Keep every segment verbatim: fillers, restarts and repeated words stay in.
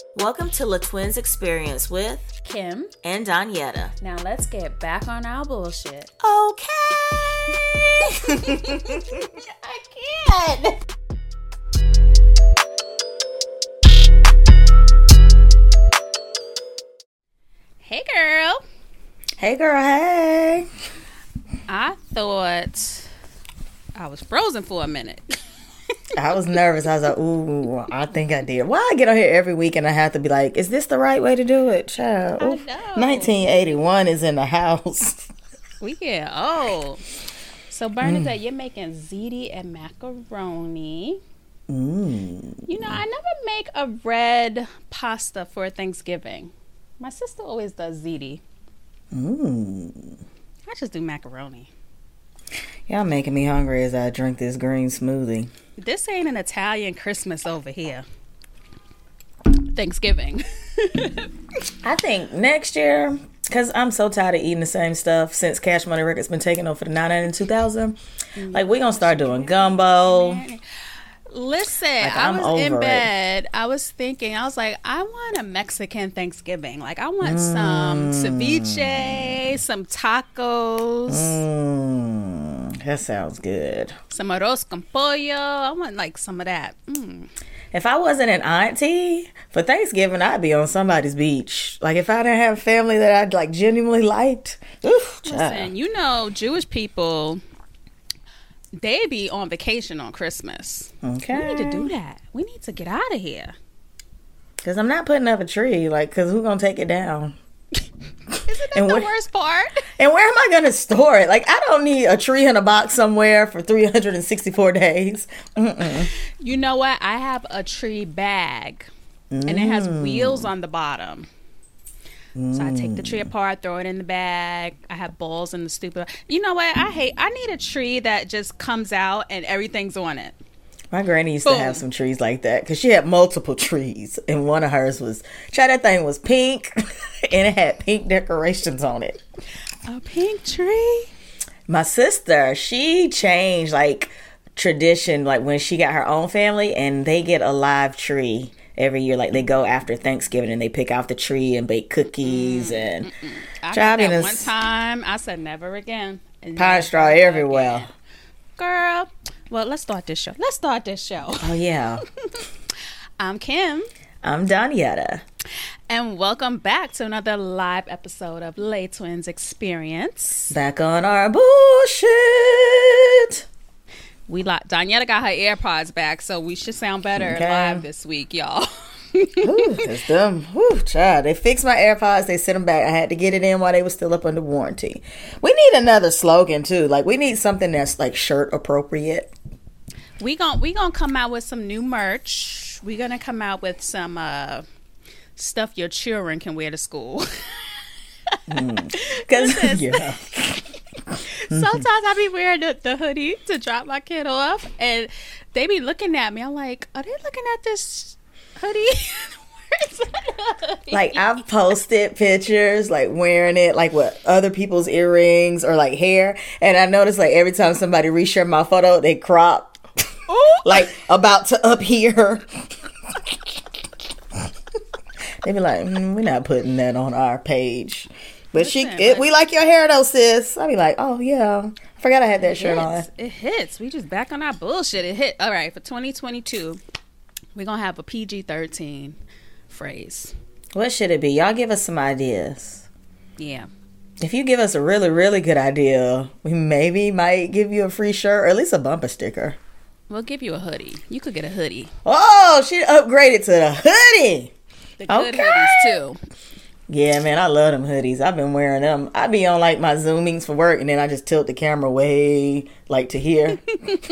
Welcome to La Twins Experience with Kim and Donyetta. Now let's get back on our bullshit. Okay. I can't. Hey girl. Hey girl, hey. I thought I was frozen for a minute. I was nervous. I was like, ooh, I think I did. Why I get on here every week and I have to be like, is this the right way to do it? Child. I know. nineteen eighty-one is in the house. We get old. So Bernadette, mm. you're making ziti and macaroni. Mm. You know, I never make a red pasta for Thanksgiving. My sister always does ziti. Mm. I just do macaroni. Y'all making me hungry as I drink this green smoothie. This ain't an Italian Christmas over here. Thanksgiving. I think next year, because I'm so tired of eating the same stuff since Cash Money Records been taking over the nine and two thousand. Mm-hmm. Like, we're going to start doing gumbo. Listen, like, I was in bed. It. I was thinking, I was like, I want a Mexican Thanksgiving. Like, I want mm. some ceviche, some tacos. Mm. That sounds good. Some arroz con pollo. I want, like, some of that. Mm. If I wasn't an auntie, for Thanksgiving, I'd be on somebody's beach. Like, if I didn't have family that I'd, like, genuinely liked. Oof, Listen, you know, Jewish people, they be on vacation on Christmas. Okay. We need to do that. We need to get out of here. Because I'm not putting up a tree. Like, because who's going to take it down? Isn't that the where, worst part? And where am I going to store it? Like, I don't need a tree in a box somewhere for three hundred sixty-four days. Mm-mm. You know what? I have a tree bag. Mm. And it has wheels on the bottom. Mm. So I take the tree apart, throw it in the bag. I have balls in the stupid. You know what? I hate. I need a tree that just comes out and everything's on it. My granny used Boom. to have some trees like that because she had multiple trees, and one of hers was, try that thing was pink, and it had pink decorations on it. A pink tree? My sister, she changed like tradition, like when she got her own family, and they get a live tree every year. Like, they go after Thanksgiving and they pick out the tree and bake cookies. Mm, and mm-mm. I got that one time. I said never again. Pine straw everywhere. Again. Girl, well, let's start this show. Let's start this show. Oh, yeah. I'm Kim. I'm Donyetta. And welcome back to another live episode of La Twins Experience. Back on our bullshit. We like Donyetta got her AirPods back, so we should sound better okay. live this week, y'all. Ooh, it's them. Ooh, child. They fixed my AirPods. They sent them back. I had to get it in while they were still up under warranty. We need another slogan too. Like, we need something that's like shirt appropriate. We gon' we gonna come out with some new merch. We gonna come out with some uh, stuff your children can wear to school. mm. Cause yeah. Sometimes I be wearing the, the hoodie to drop my kid off, and they be looking at me. I'm like, are they looking at this hoodie? hoodie? Like, I've posted pictures like wearing it like with other people's earrings or like hair, and I notice like every time somebody reshare my photo, they crop like about to up here. They be like, mm, we're not putting that on our page. But Listen, she, it, we like your hair though, sis. I be like, oh yeah, I forgot I had that shirt hits. on. It hits. We just back on our bullshit. It hit. All right, for twenty twenty-two, we're gonna have a P G thirteen phrase. What should it be? Y'all give us some ideas. Yeah. If you give us a really, really good idea, we maybe might give you a free shirt or at least a bumper sticker. We'll give you a hoodie. You could get a hoodie. Oh, she upgraded to the hoodie. The good okay. hoodies too. Yeah, man, I love them hoodies. I've been wearing them. I be on like my Zoomings for work, and then I just tilt the camera way like to here.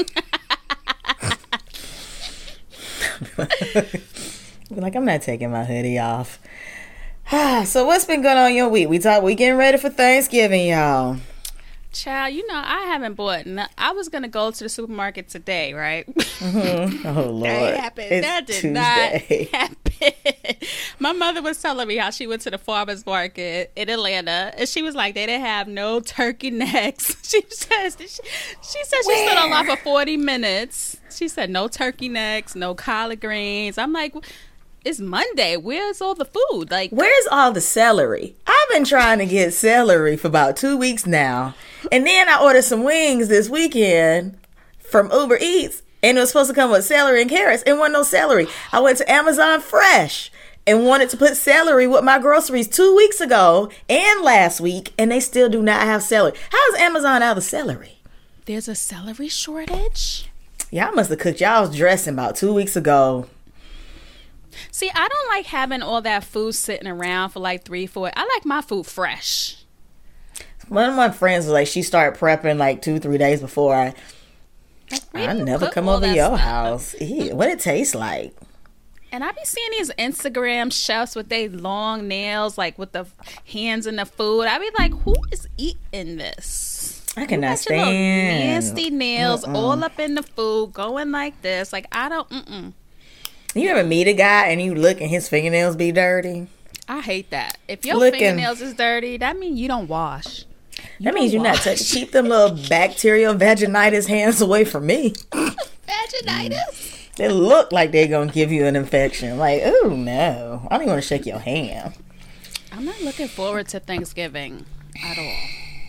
Like, I'm not taking my hoodie off. So what's been going on your week? We talk. We getting ready for Thanksgiving, y'all. Child, you know, I haven't bought. No, I was gonna go to the supermarket today, right? Mm-hmm. Oh Lord, that happened. It's that did Tuesday. not happen. My mother was telling me how she went to the farmers market in Atlanta, and she was like, they didn't have no turkey necks. She says she, she said she Where? stood on line for forty minutes. She said no turkey necks, no collard greens. I'm like, it's Monday. Where's all the food? Like, where's all the celery? I've been trying to get celery for about two weeks now. And then I ordered some wings this weekend from Uber Eats, and it was supposed to come with celery and carrots, and wasn't no celery. I went to Amazon Fresh and wanted to put celery with my groceries two weeks ago and last week, and they still do not have celery. How is Amazon out of celery? There's a celery shortage? Y'all must have cooked y'all's dressing about two weeks ago. See, I don't like having all that food sitting around for like three, four. I like my food fresh. One of my friends was like, she started prepping like two, three days before. I, Like, I never come over your stuff? house. Ew, what it tastes like? And I be seeing these Instagram chefs with their long nails, like with the hands in the food. I be like, who is eating this? I cannot stand nasty nails mm-mm. all up in the food, going like this. Like, I don't. Mm-mm. You ever meet a guy and you look and his fingernails be dirty? I hate that. If your Looking. fingernails is dirty, that means you don't wash. You that means don't you're wash. not touching. Keep them little bacterial vaginitis hands away from me. Vaginitis? They look like they're going to give you an infection. Like, oh no. I don't even want to shake your hand. I'm not looking forward to Thanksgiving at all.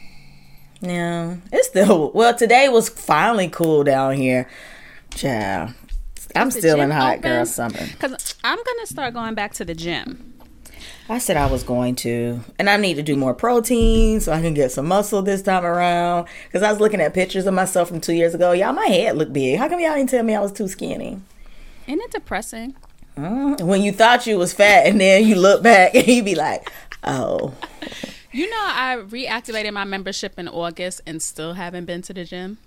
Yeah. It's still, well, today was finally cool down here. Child. I'm still in hot girl summer. Because I'm going to start going back to the gym. I said I was going to. And I need to do more protein so I can get some muscle this time around. Because I was looking at pictures of myself from two years ago. Y'all, my head looked big. How come y'all didn't tell me I was too skinny? Isn't it depressing? Mm, when you thought you was fat and then you look back and you be like, oh. You know, I reactivated my membership in August and still haven't been to the gym.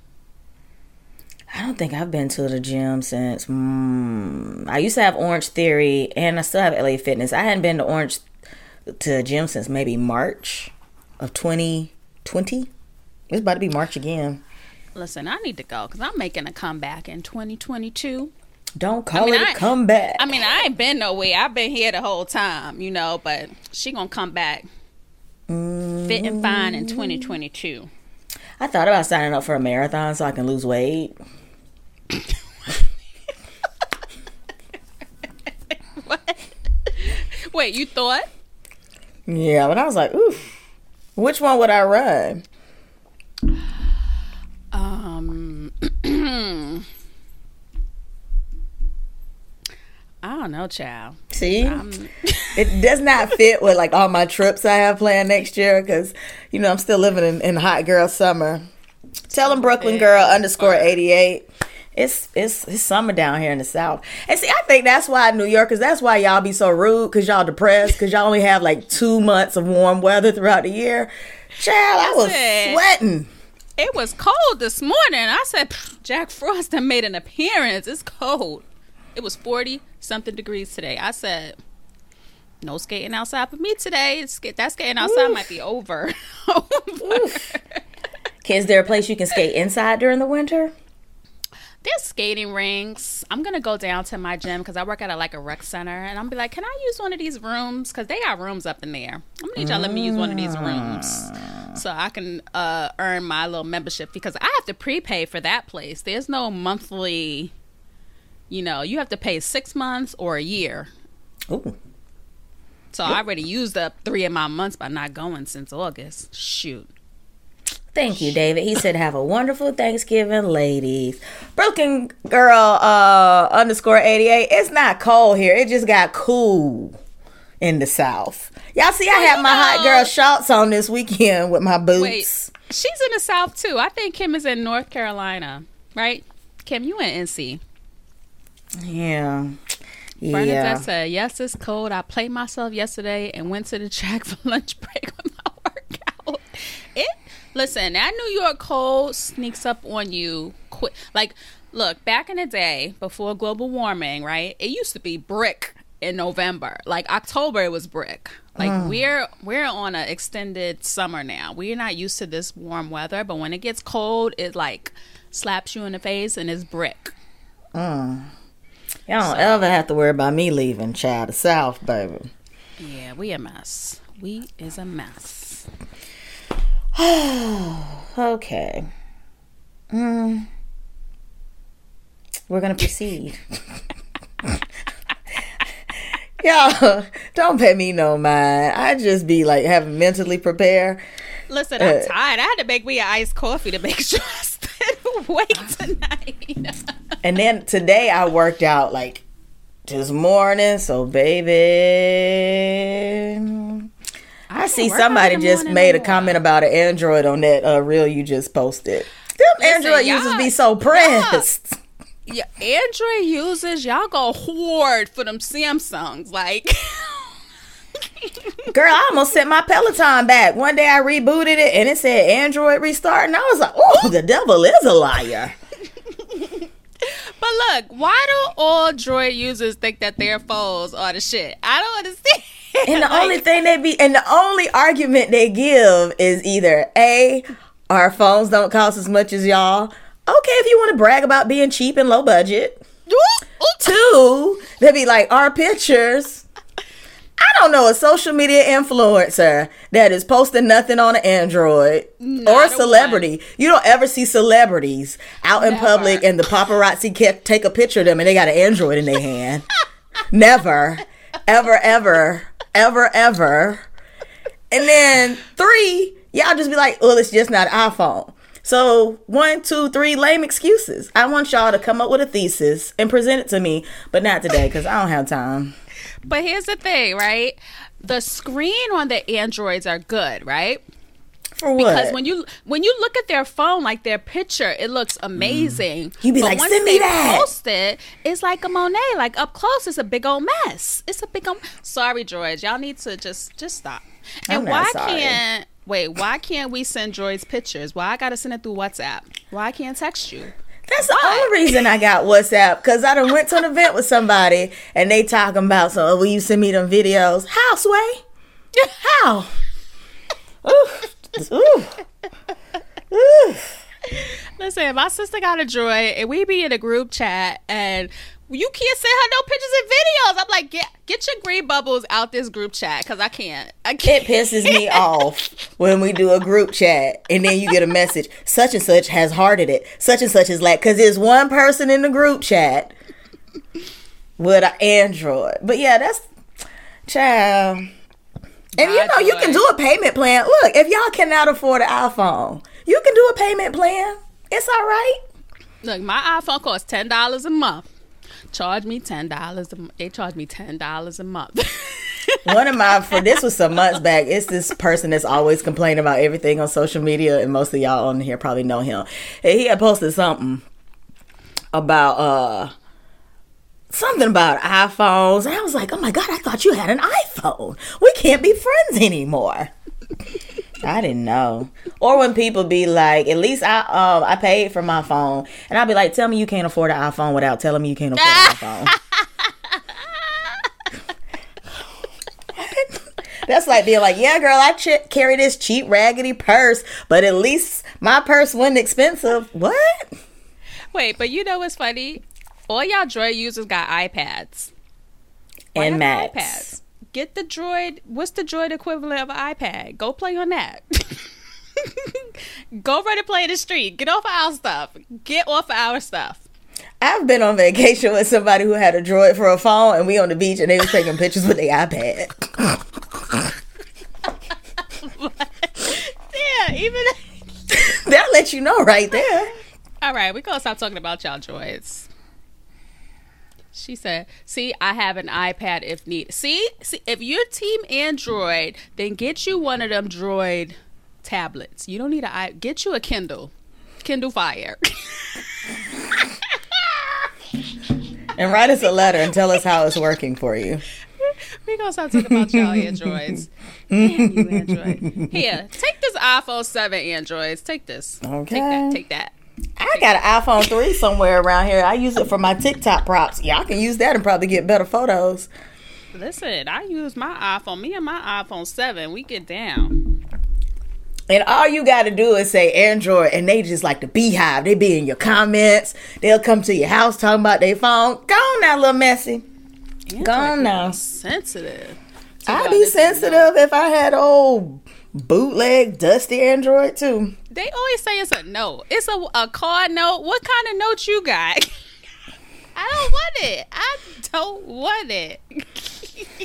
I don't think I've been to the gym since, mm, I used to have Orange Theory and I still have L A Fitness. I hadn't been to Orange to the gym since maybe March of twenty twenty. It's about to be March again. Listen, I need to go because I'm making a comeback in twenty twenty-two. Don't call I mean, it a I, comeback. I mean, I ain't been nowhere. I've been here the whole time, you know, but she gonna come back mm. fit and fine in twenty twenty-two. I thought about signing up for a marathon so I can lose weight. What? Wait, you thought? Yeah, but I was like, oof. Which one would I run? Um, I don't know, child. See, it does not fit with like all my trips I have planned next year because you know I'm still living in, in hot girl summer. Tell them Brooklyn girl underscore eighty-eight. It's it's it's summer down here in the South. And see, I think that's why New Yorkers, that's why y'all be so rude because y'all depressed because y'all only have like two months of warm weather throughout the year. Child, I was sweating. It was cold this morning. I said, Jack Frost done made an appearance. It's cold. It was forty something degrees today. I said, no skating outside for me today. That skating outside Oof. might be over. over. Is there a place you can skate inside during the winter? There's skating rinks. I'm going to go down to my gym because I work at a, like a rec center. And I'm be like, can I use one of these rooms? Because they got rooms up in there. I'm going to need y'all to let me use one of these rooms so I can uh, earn my little membership. Because I have to prepay for that place. There's no monthly, you know, you have to pay six months or a year. Ooh. So yep. I already used up three of my months by not going since August. Shoot. Thank you, David. He said, have a wonderful Thanksgiving, ladies. Brooklyn girl uh, underscore eighty-eight. It's not cold here. It just got cool in the South. Y'all see, I well, had my know. hot girl shorts on this weekend with my boots. Wait, she's in the South, too. I think Kim is in North Carolina, right? Kim, you in N C. Yeah. Yeah. Bernadette said, yes, it's cold. I played myself yesterday and went to the track for lunch break with my workout. It Listen, that New York cold sneaks up on you quick. Like, look, back in the day, before global warming, right? It used to be brick in November. Like, October, it was brick. Like, mm. we're we're on an extended summer now. We're not used to this warm weather. But when it gets cold, it, like, slaps you in the face and it's brick. Mm. Y'all don't so, ever have to worry about me leaving, child, the South, baby. Yeah, we a mess. We is a mess. Okay. Mm. We're going to proceed. Y'all, don't pay me no mind. I just be like having mentally prepare. Listen, I'm uh, tired. I had to make me an iced coffee to make sure I stayed awake tonight. And then today I worked out like this morning. So, baby, I, I see somebody just made a comment about an Android on that uh, reel you just posted. Them Listen, Android users be so pressed. Yeah, Android users, y'all go hoard for them Samsungs. Like, girl, I almost sent my Peloton back. One day I rebooted it and it said Android restart. And I was like, oh, the devil is a liar. But look, why do all Droid users think that their phones are the shit? I don't understand. And the like, only thing they be, and the only argument they give is either A, our phones don't cost as much as y'all. Okay, if you want to brag about being cheap and low budget. Two, they be like, our pictures. I don't know a social media influencer that is posting nothing on an Android. Not or a celebrity. One. You don't ever see celebrities out in Never. public and the paparazzi can't take a picture of them and they got an Android in their hand. Never, ever, ever, ever, ever. And then three, y'all just be like, well, it's just not an iPhone. So one, two, three lame excuses. I want y'all to come up with a thesis and present it to me, but not today because I don't have time. But here's the thing, right? The screen on the Androids are good, right? For what? Because when you when you look at their phone, like their picture, it looks amazing. Mm. You be but like, once send me they that. Post it, it's like a Monet. Like up close, it's a big old mess. It's a big old. Sorry, droids, y'all need to just just stop. I'm and not why sorry. can't wait? Why can't we send droids pictures? Why I gotta send it through WhatsApp? Why I can't text you? That's the only reason I got WhatsApp, because I done went to an event with somebody and they talking about, so will you send me them videos? How, Sway? How? Ooh. Ooh. Ooh. Listen, my sister got a droid and we be in a group chat and you can't send her no pictures and videos. I'm like, get get your green bubbles out this group chat because I can't. I can't. It pisses me off when we do a group chat and then you get a message, such and such has hearted it. Such and such is like, because there's one person in the group chat with an Android. But yeah, that's, child. And you know, you can do a payment plan. Look, if y'all cannot afford an iPhone, you can do a payment plan. It's all right. Look, my iPhone costs ten dollars a month. Charge me ten dollars. They charge me ten dollars a month. One of my, for this was some months back, it's this person that's always complaining about everything on social media, and most of y'all on here probably know him. And he had posted something about uh something about iPhones, and I was like, oh my God, I thought you had an iPhone. We can't be friends anymore. I didn't know. Or when people be like, at least I um I paid for my phone, and I'll be like, tell me you can't afford an iPhone without telling me you can't afford an iPhone. That's like being like, yeah, girl, I ch- carry this cheap raggedy purse, but at least my purse wasn't expensive. What? Wait, but you know what's funny? All y'all Droid users got iPads. Why and Macs. iPads? Get the Droid. What's the Droid equivalent of an iPad? Go play on that. Go run and play in the street. Get off of our stuff. Get off of our stuff. I've been on vacation with somebody who had a Droid for a phone, and we on the beach, and they was taking pictures with their iPad. Yeah, even that'll let you know right there. All right, we gonna stop talking about y'all Droids. She said, see, I have an iPad if needed. See, see, if you're team Android, then get you one of them Droid tablets. You don't need an i. Get you a Kindle, Kindle Fire. And write us a letter and tell us how it's working for you. We're going to start talking about y'all Androids. Damn you, Android. Here, take this iPhone seven Androids. Take this. Okay. Take that. Take that. I got an iPhone three somewhere around here. I use it for my TikTok props. Y'all can use that and probably get better photos. Listen, I use my iPhone. Me and my iPhone seven, we get down. And all you got to do is say Android, and they just like the beehive. They be in your comments. They'll come to your house talking about their phone. Go on now, little messy. Android Go on now. Sensitive. I'd be sensitive if I had old bootleg dusty Android too. They always say it's a note. It's a, a card note. What kind of note you got? I don't want it. I don't want it.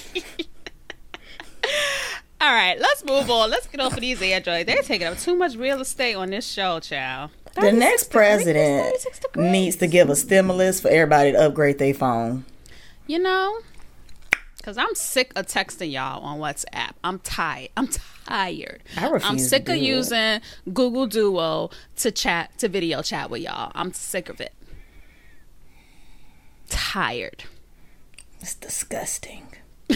All right, let's move on. Let's get off of these androids. They're taking up too much real estate on this show, child. The next president needs to give a stimulus for everybody to upgrade their phone. You know, because I'm sick of texting y'all on WhatsApp. I'm tired. I'm tired. I refuse I'm sick to of do using it. Google Duo to chat, to video chat with y'all. I'm sick of it. Tired. It's disgusting.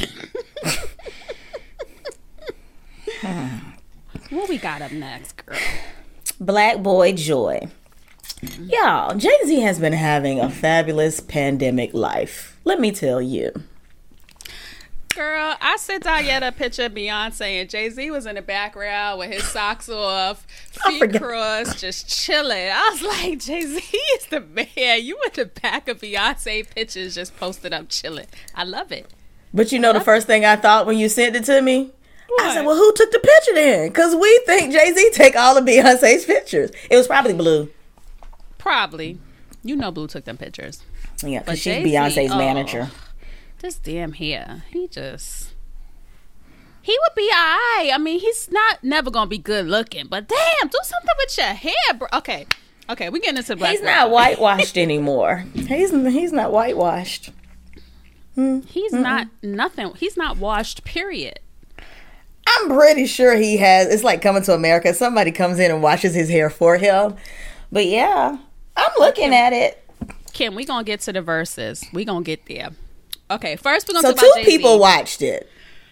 What we got up next, girl? Black Boy Joy. Y'all, Jay-Z has been having a fabulous pandemic life. Let me tell you. Girl, I sent Diana a picture of Beyonce and Jay-Z was in the background with his socks off, feet crossed, just chilling. I was like, Jay-Z is the man. You in the back of Beyonce pictures just posted up chilling. I love it. But you know the first thing I thought when you sent it to me? What? I said, well, who took the picture then? Because we think Jay-Z take all of Beyonce's pictures. It was probably Blue. Probably. You know Blue took them pictures. Yeah, because she's Jay-Z, Beyonce's oh, manager. This damn hair. He just... He would be all right. I mean, he's not never going to be good looking. But damn, do something with your hair, bro. Okay. Okay, we're getting into Black He's not Boy. whitewashed anymore. He's, he's not whitewashed. Hmm. He's Mm-mm. not nothing. He's not washed, period. I'm pretty sure he has. It's like Coming to America. Somebody comes in and washes his hair for him. But yeah, I'm looking Kim, at it. Kim, we gonna get to the verses. We gonna get there. Okay, first we're gonna so talk about two Jay-Z. People watched it.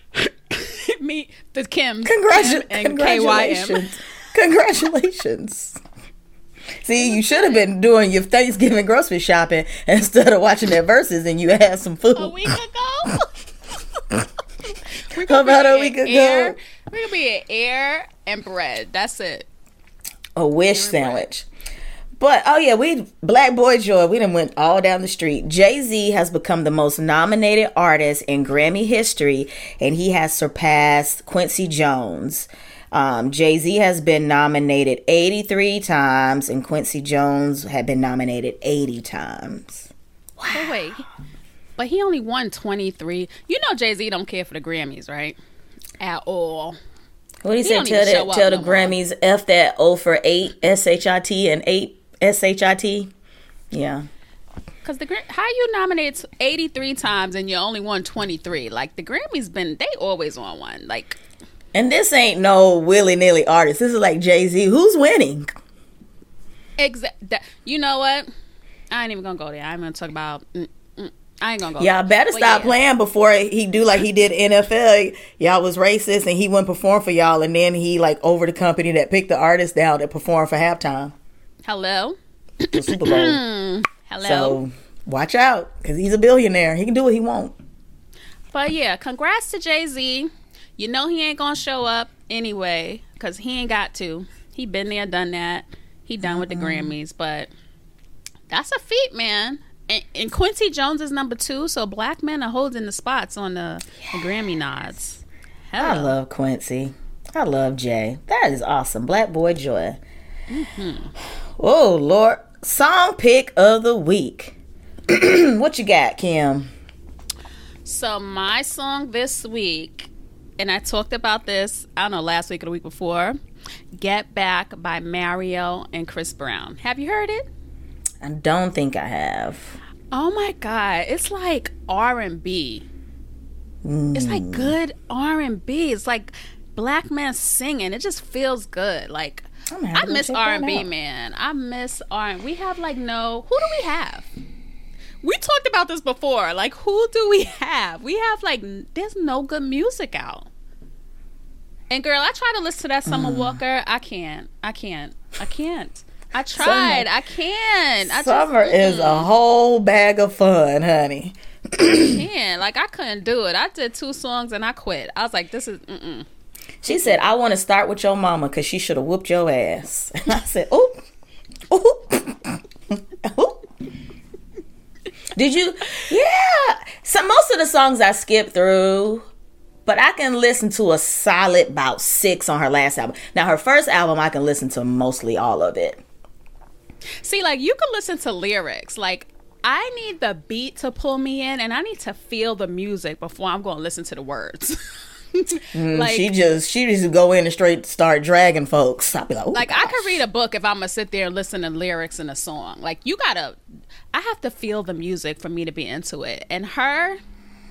Me, the Kim, Congratu- Kim and congratulations, K Y M. Congratulations. See, you should have been doing your Thanksgiving grocery shopping instead of watching that verses, and you had some food. A week ago. How about a week ago? Air, we're gonna be at air and bread. That's it. A wish sandwich. But, oh yeah, we, Black Boy Joy, we done went all down the street. Jay-Z has become the most nominated artist in Grammy history, and he has surpassed Quincy Jones. Um, Jay-Z has been nominated eighty-three times, and Quincy Jones had been nominated eighty times. Wow. Oh, wait. But he only won twenty-three. You know Jay-Z don't care for the Grammys, right? At all. What he, he said, tell, the, tell the no Grammys, more. F that O for eight, S H I T, and eight, S H I T. Yeah. Because the how you nominate eighty-three times and you only won twenty-three? Like, the Grammys been, they always on one. Like... And this ain't no willy-nilly artist. This is like Jay-Z. Who's winning? Exactly. You know what? I ain't even gonna go there. I'm gonna talk about... Mm, mm, I ain't gonna go Y'all there. better but stop yeah. playing before he do like he did N F L. Y'all was racist and he wouldn't perform for y'all. And then he like over the company that picked the artist down that performed for halftime. Hello? The Super Bowl. Hello? So watch out because he's a billionaire. He can do what he want. But yeah, congrats to Jay-Z. You know he ain't gonna show up anyway because he ain't got to. He been there, done that. He done mm-hmm. with the Grammys, but that's a feat, man. And, and Quincy Jones is number two, so black men are holding the spots on the, yeah. the Grammy nods. Hell. I love Quincy. I love Jay. That is awesome. Black Boy Joy. Mm-hmm. Oh, Lord. Song pick of the week. What you got, Kim? So my song this week, and I talked about this, I don't know, last week or the week before, Get Back by Mario and Chris Brown. Have you heard it? I don't think I have. Oh my God. It's like R and B. Mm. It's like good R and B. It's like black men singing. It just feels good. Like, I miss R and B, man. I miss R and B. We have like no, who do we have? We talked about this before. Like, who do we have? We have like, there's no good music out. And girl, I tried to listen to that Summer mm. Walker. I can't. I can't. I can't. I tried. Summer, I can't. I Summer just, is a whole bag of fun, honey. I can't. Like, I couldn't do it. I did two songs and I quit. I was like, this is, mm-mm. She said, I want to start with your mama because she should have whooped your ass. And I said, oop, oop, oop. Did you? Yeah. So most of the songs I skipped through, but I can listen to a solid about six on her last album. Now, her first album, I can listen to mostly all of it. See, like, you can listen to lyrics. Like, I need the beat to pull me in, and I need to feel the music before I'm going to listen to the words. Mm, like she just she just go in and straight start dragging folks. I'll be like, oh, like gosh. I could read a book if I'm gonna sit there and listen to lyrics in a song. Like you gotta, I have to feel the music for me to be into it. And her,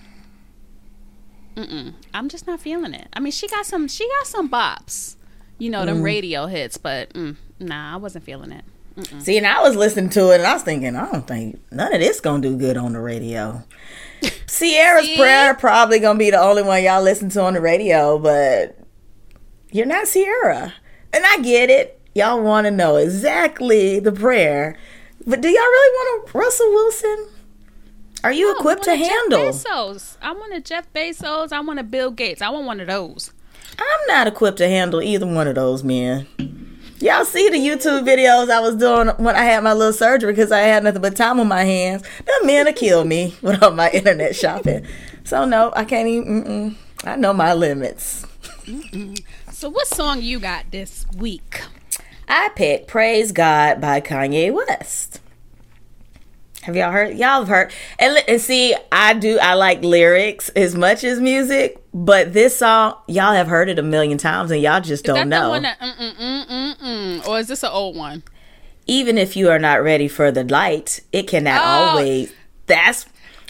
mm-mm, I'm just not feeling it. I mean, she got some she got some bops, you know, them mm. radio hits, but mm, nah, I wasn't feeling it. Mm-mm. See, and I was listening to it and I was thinking, I don't think none of this gonna do good on the radio. Sierra's See? Prayer probably gonna be the only one y'all listen to on the radio, but you're not Sierra. And I get it. Y'all want to know exactly the prayer, but do y'all really want a Russell Wilson? Are you no, equipped to handle? Jeff Bezos. I want a Jeff Bezos. I want a Bill Gates. I want one of those. I'm not equipped to handle either one of those men. Y'all see the YouTube videos I was doing when I had my little surgery because I had nothing but time on my hands. Them men will kill me with all my internet shopping. So no, I can't even. Mm-mm. I know my limits. Mm-mm. So what song you got this week? I picked "Praise God" by Kanye West. Have y'all heard? Y'all have heard. And, and see, I do. I like lyrics as much as music, but this song, y'all have heard it a million times, and y'all just is don't that know. The one that, mm, mm, mm, mm, mm, or is this an old one? Even if you are not ready for the light, it cannot oh. always. That's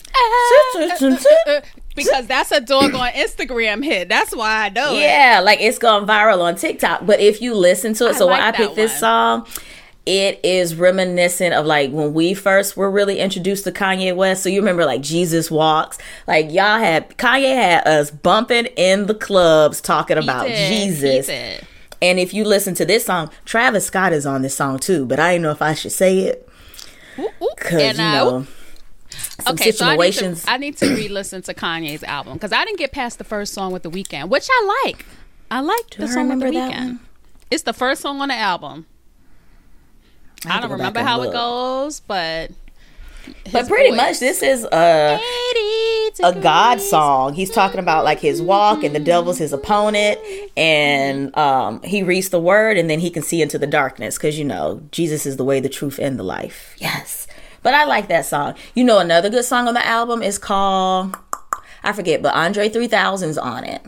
because that's a doggone Instagram hit. That's why I know. Yeah, it. like it's gone viral on TikTok. But if you listen to it, I so like when I picked this one. song. It is reminiscent of like when we first were really introduced to Kanye West. So you remember like Jesus Walks. Like y'all had, Kanye had us bumping in the clubs talking about Jesus. And if you listen to this song, Travis Scott is on this song too. But I didn't know if I should say it. Because, you know, some okay, situations. So I need to, I need to re-listen to Kanye's album. Because I didn't get past the first song with The Weeknd, which I like. I liked the song with The Weeknd. It's the first song on the album. I, I don't remember how look. it goes, but but pretty voice. much this is a a God song. He's talking about like his walk and the devil's his opponent, and um, he reads the word and then he can see into the darkness because you know Jesus is the way, the truth, and the life. Yes, but I like that song. You know, another good song on the album is called I forget, but Andre three thousand's on it.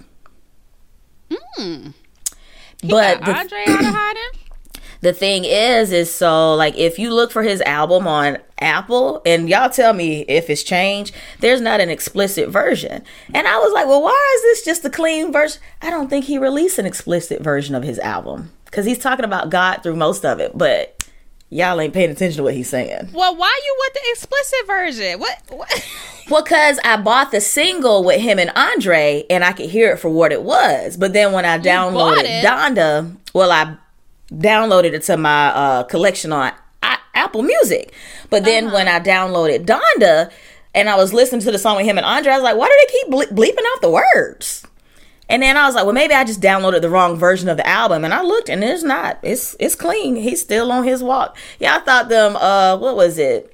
Mm. But the, Andre out of hiding. The thing is, is so like if you look for his album on Apple, and y'all tell me if it's changed, there's not an explicit version. And I was like, well, why is this just a clean version? I don't think he released an explicit version of his album because he's talking about God through most of it, but y'all ain't paying attention to what he's saying. Well, why you want the explicit version? What? what? Well, because I bought the single with him and Andre, and I could hear it for what it was. But then when I downloaded Donda, well, I downloaded it to my uh, collection on I- Apple Music. But then uh-huh. when I downloaded Donda and I was listening to the song with him and Andre, I was like, why do they keep ble- bleeping out the words? And then I was like, well, maybe I just downloaded the wrong version of the album. And I looked and it's not. It's it's clean. He's still on his walk. Yeah, I thought them, uh, what was it?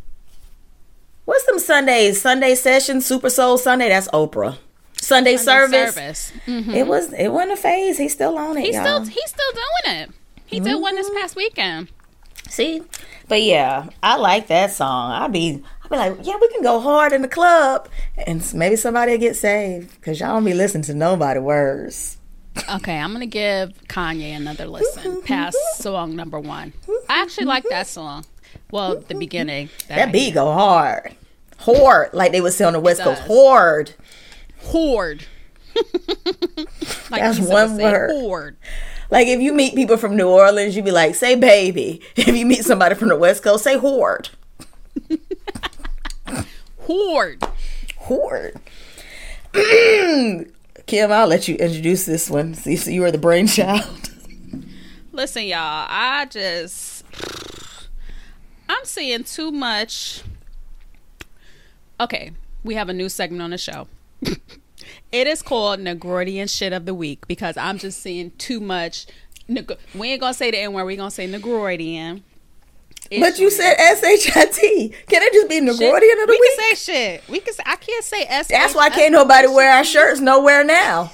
What's them Sundays? Sunday session, Super Soul Sunday? That's Oprah. Sunday, Sunday service. service. Mm-hmm. It was. It wasn't a phase. He's still on it, he's y'all. Still, he's still doing it. He did mm-hmm. one this past weekend. See? But yeah, I like that song. I'd be, I'd be like, yeah, we can go hard in the club. And maybe somebody will get saved. Because y'all don't be listening to nobody words. Okay, I'm going to give Kanye another listen. Past song number one. I actually like that song. Well, the beginning. That, that beat go hard. Horde. Like they would say on the West Coast. Horde. Horde. Like that's one word. Horde. Like, if you meet people from New Orleans, you'd be like, say baby. If you meet somebody from the West Coast, say horde. Horde. Horde. Kim, I'll let you introduce this one. See, so you are the brainchild. Listen, y'all, I just... I'm seeing too much... Okay, we have a new segment on the show. It is called Negroidian Shit of the Week because I'm just seeing too much. Neg- we ain't gonna say the N word. We gonna say Negroidian. It's but you said S H I T. Can it just be Negroidian shit. of the we week? We can say shit. We can. Say, I can't say S. That's why can't nobody wear our shirts nowhere now.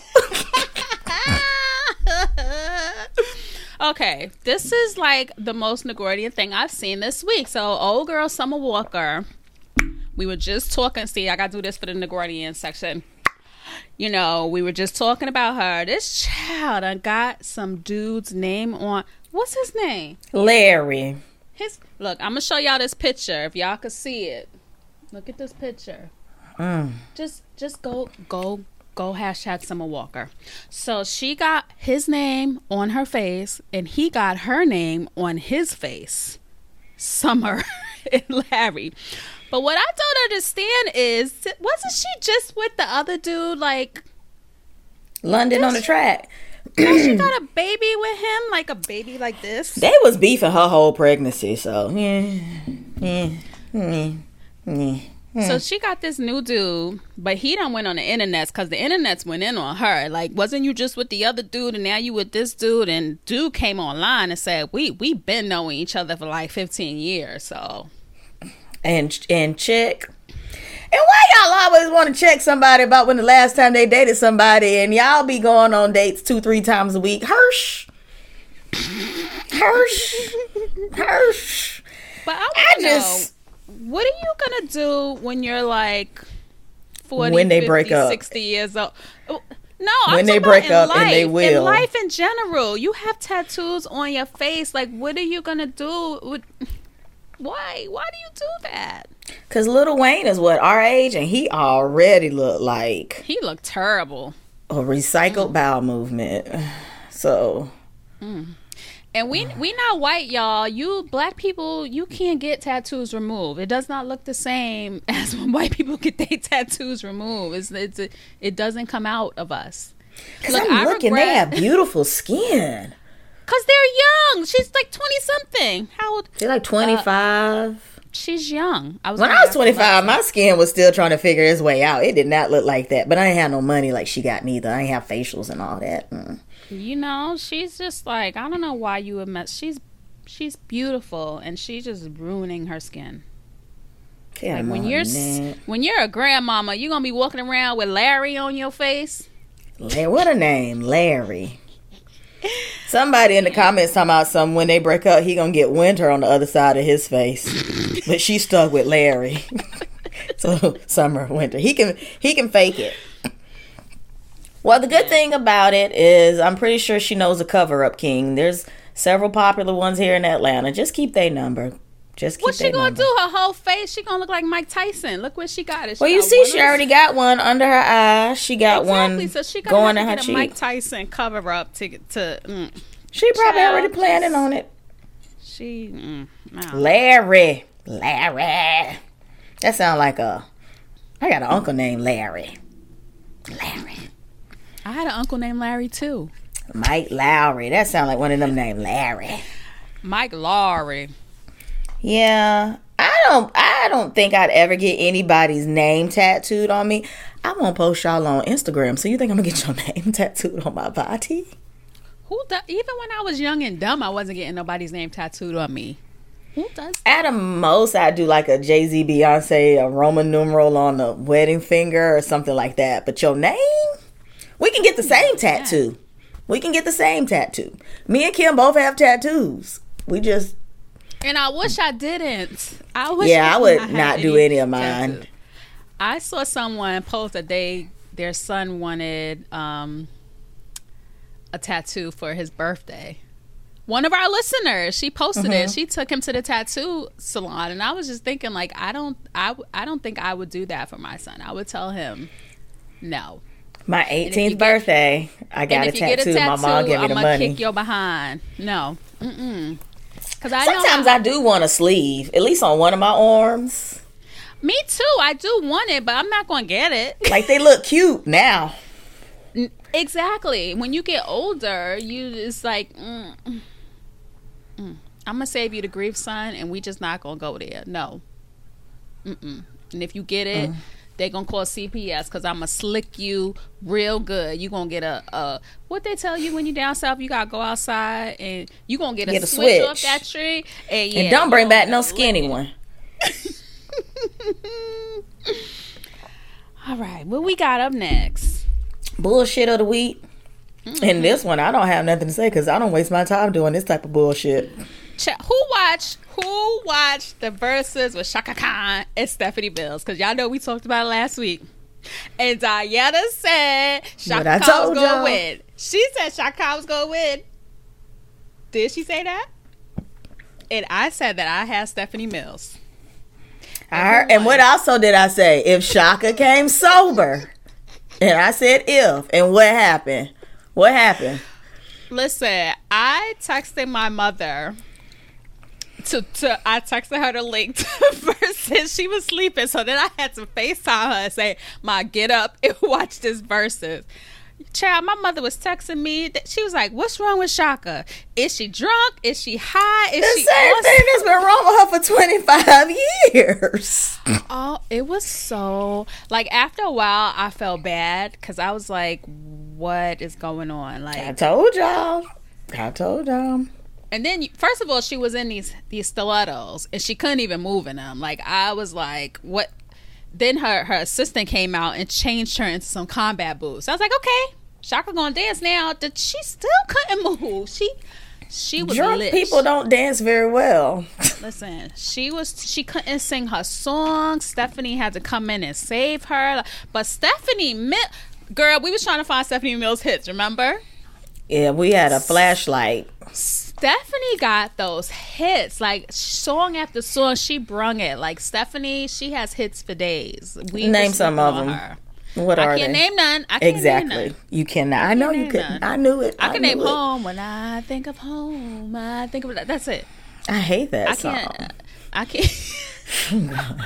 Okay, this is like the most Negroidian thing I've seen this week. So, old girl Summer Walker. We were just talking. See, I gotta do this for the Negroidian section. you know, we were just talking about her. This child done got some dude's name on. What's his name? Larry. His look. I'm gonna show y'all this picture if y'all could see it. Look at this picture. Mm. Just, just go, go, go. Hashtag Summer Walker. So she got his name on her face, and he got her name on his face. Summer and Larry. But what I don't understand is, wasn't she just with the other dude, like London on the track? She got a baby with him, like a baby like this. They was beefing her whole pregnancy, so yeah, yeah, yeah, yeah. So she got this new dude, but he done went on the internet because the internets went in on her. Like, wasn't you just with the other dude and now you with this dude? And dude came online and said, we we been knowing each other for like fifteen years. So, and and check. And why y'all always want to check somebody about when the last time they dated somebody, and y'all be going on dates two, three times a week? Hirsch, Hirsch, Hirsch. But I, I just. Know. What are you gonna do when you're like forty, when they fifty, break up, sixty years old? No, I'm when they break up, life, and they will. In life in general, you have tattoos on your face. Like, what are you gonna do? With, why? Why do you do that? Because Lil Wayne is what, our age, and he already looked like he looked terrible. A recycled mm. bowel movement. So. Mm. And we we not white, y'all. You black people, you can't get tattoos removed. It does not look the same as when white people get their tattoos removed. It's it's a, it doesn't come out of us. Because I'm I looking, regret, they have beautiful skin. Because they're young. She's like twenty something. How old? She's like twenty-five. Uh, she's young. I was when I was twenty-five, my skin was still trying to figure its way out. It did not look like that. But I ain't have no money like she got neither. I ain't have facials and all that. Mm. You know, she's just like, I don't know why you would mess. She's she's beautiful, and she's just ruining her skin. Come like when on, you're man. when you're a grandmama, you're gonna be walking around with Larry on your face. Larry, what a name, Larry. Somebody in the comments talking about something when they break up, he gonna get Winter on the other side of his face, but she stuck with Larry. So Summer, Winter, he can he can fake it. Well, the good thing about it is I'm pretty sure she knows a cover-up king. There's several popular ones here in Atlanta. Just keep their number. Just keep What's she gonna number. do? Her whole face? She gonna look like Mike Tyson. Look what she got. She well, you see, she already got one under her eye. She got exactly. one so she going to in her get a cheek. Mike Tyson cover-up to to. Mm. She probably Child, already planning just, on it. She, mm, no. Larry, Larry. That sounds like a. I got an uncle named Larry. Larry. I had an uncle named Larry too. Mike Lowry. That sounds like one of them named Larry. Mike Lowry. Yeah, I don't. I don't think I'd ever get anybody's name tattooed on me. I won't post y'all on Instagram. So you think I'm gonna get your name tattooed on my body? Who does? Even when I was young and dumb, I wasn't getting nobody's name tattooed on me. Who does? At the most, I do like a Jay-Z, Beyonce, a Roman numeral on the wedding finger or something like that. But your name? We can get the same tattoo. We can get the same tattoo. Me and Kim both have tattoos. We just... And I wish I didn't. I wish Yeah, I, I would not any do any of mine. tattoo. I saw someone post that they, their son wanted um, a tattoo for his birthday. One of our listeners, she posted mm-hmm. it. She took him to the tattoo salon. And I was just thinking, like, I don't, I, I don't think I would do that for my son. I would tell him, no. My eighteenth birthday, get, I got a tattoo. a tattoo. My mom gave me the I'm money. I'ma kick your behind. No. Mm-mm. Cause I Sometimes know I, I do want a sleeve, at least on one of my arms. Me too. I do want it, but I'm not going to get it. Like, they look cute now. Exactly. When you get older, you it's like, mm, mm. I'm going to save you the grief, son, and we just not going to go there. No. Mm-mm. And if you get it, mm. they going to call C P S because I'm going to slick you real good. You going to get a, a, what they tell you when you down south, you got to go outside and you going to get a, get a switch, switch off that tree. And, yeah, and don't bring back no skinny one. All right, what we got up next? Bullshit of the week. Mm-hmm. And this one, I don't have nothing to say because I don't waste my time doing this type of bullshit. Ch- who watched Who watched the verses with Shaka Khan and Stephanie Bills? Because y'all know we talked about it last week. And Diana said Shaka I Khan was told going to y'all. win. She said Shaka Khan was going to win. Did she say that? And I said that I had Stephanie Mills. I heard, and what also did I say? If Shaka came sober. And I said if. And what happened? What happened? Listen, I texted my mother. To, to I texted her the link to Versus. She was sleeping, so then I had to FaceTime her and say, "Ma, get up and watch this Versus." Child, my mother was texting me. That she was like, "What's wrong with Shaka? Is she drunk? Is she high? Is The she same awesome?" thing that's been wrong with her for twenty-five years. Oh, it was so like after a while, I felt bad because I was like, "What is going on?" Like I told y'all. I told y'all. And then, first of all, she was in these these stilettos, and she couldn't even move in them. Like I was like, "What?" Then her her assistant came out and changed her into some combat boots. I was like, "Okay, Shaka gonna dance now." That she still couldn't move. She she was Drunk lit. people don't dance very well. Listen, she was she couldn't sing her song. Stephanie had to come in and save her. But Stephanie, girl, we was trying to find Stephanie Mills hits. Remember? Yeah, we had a flashlight. Stephanie got those hits, like song after song. She brung it. Like Stephanie, she has hits for days. We Name some of them. Her. What I are can't they? name none. I can't exactly. Name none. You cannot. I, I know you couldn't. None. I knew it. I, I can name it. home when I think of home. I think of that. That's it. I hate that I song. Can't, I can't.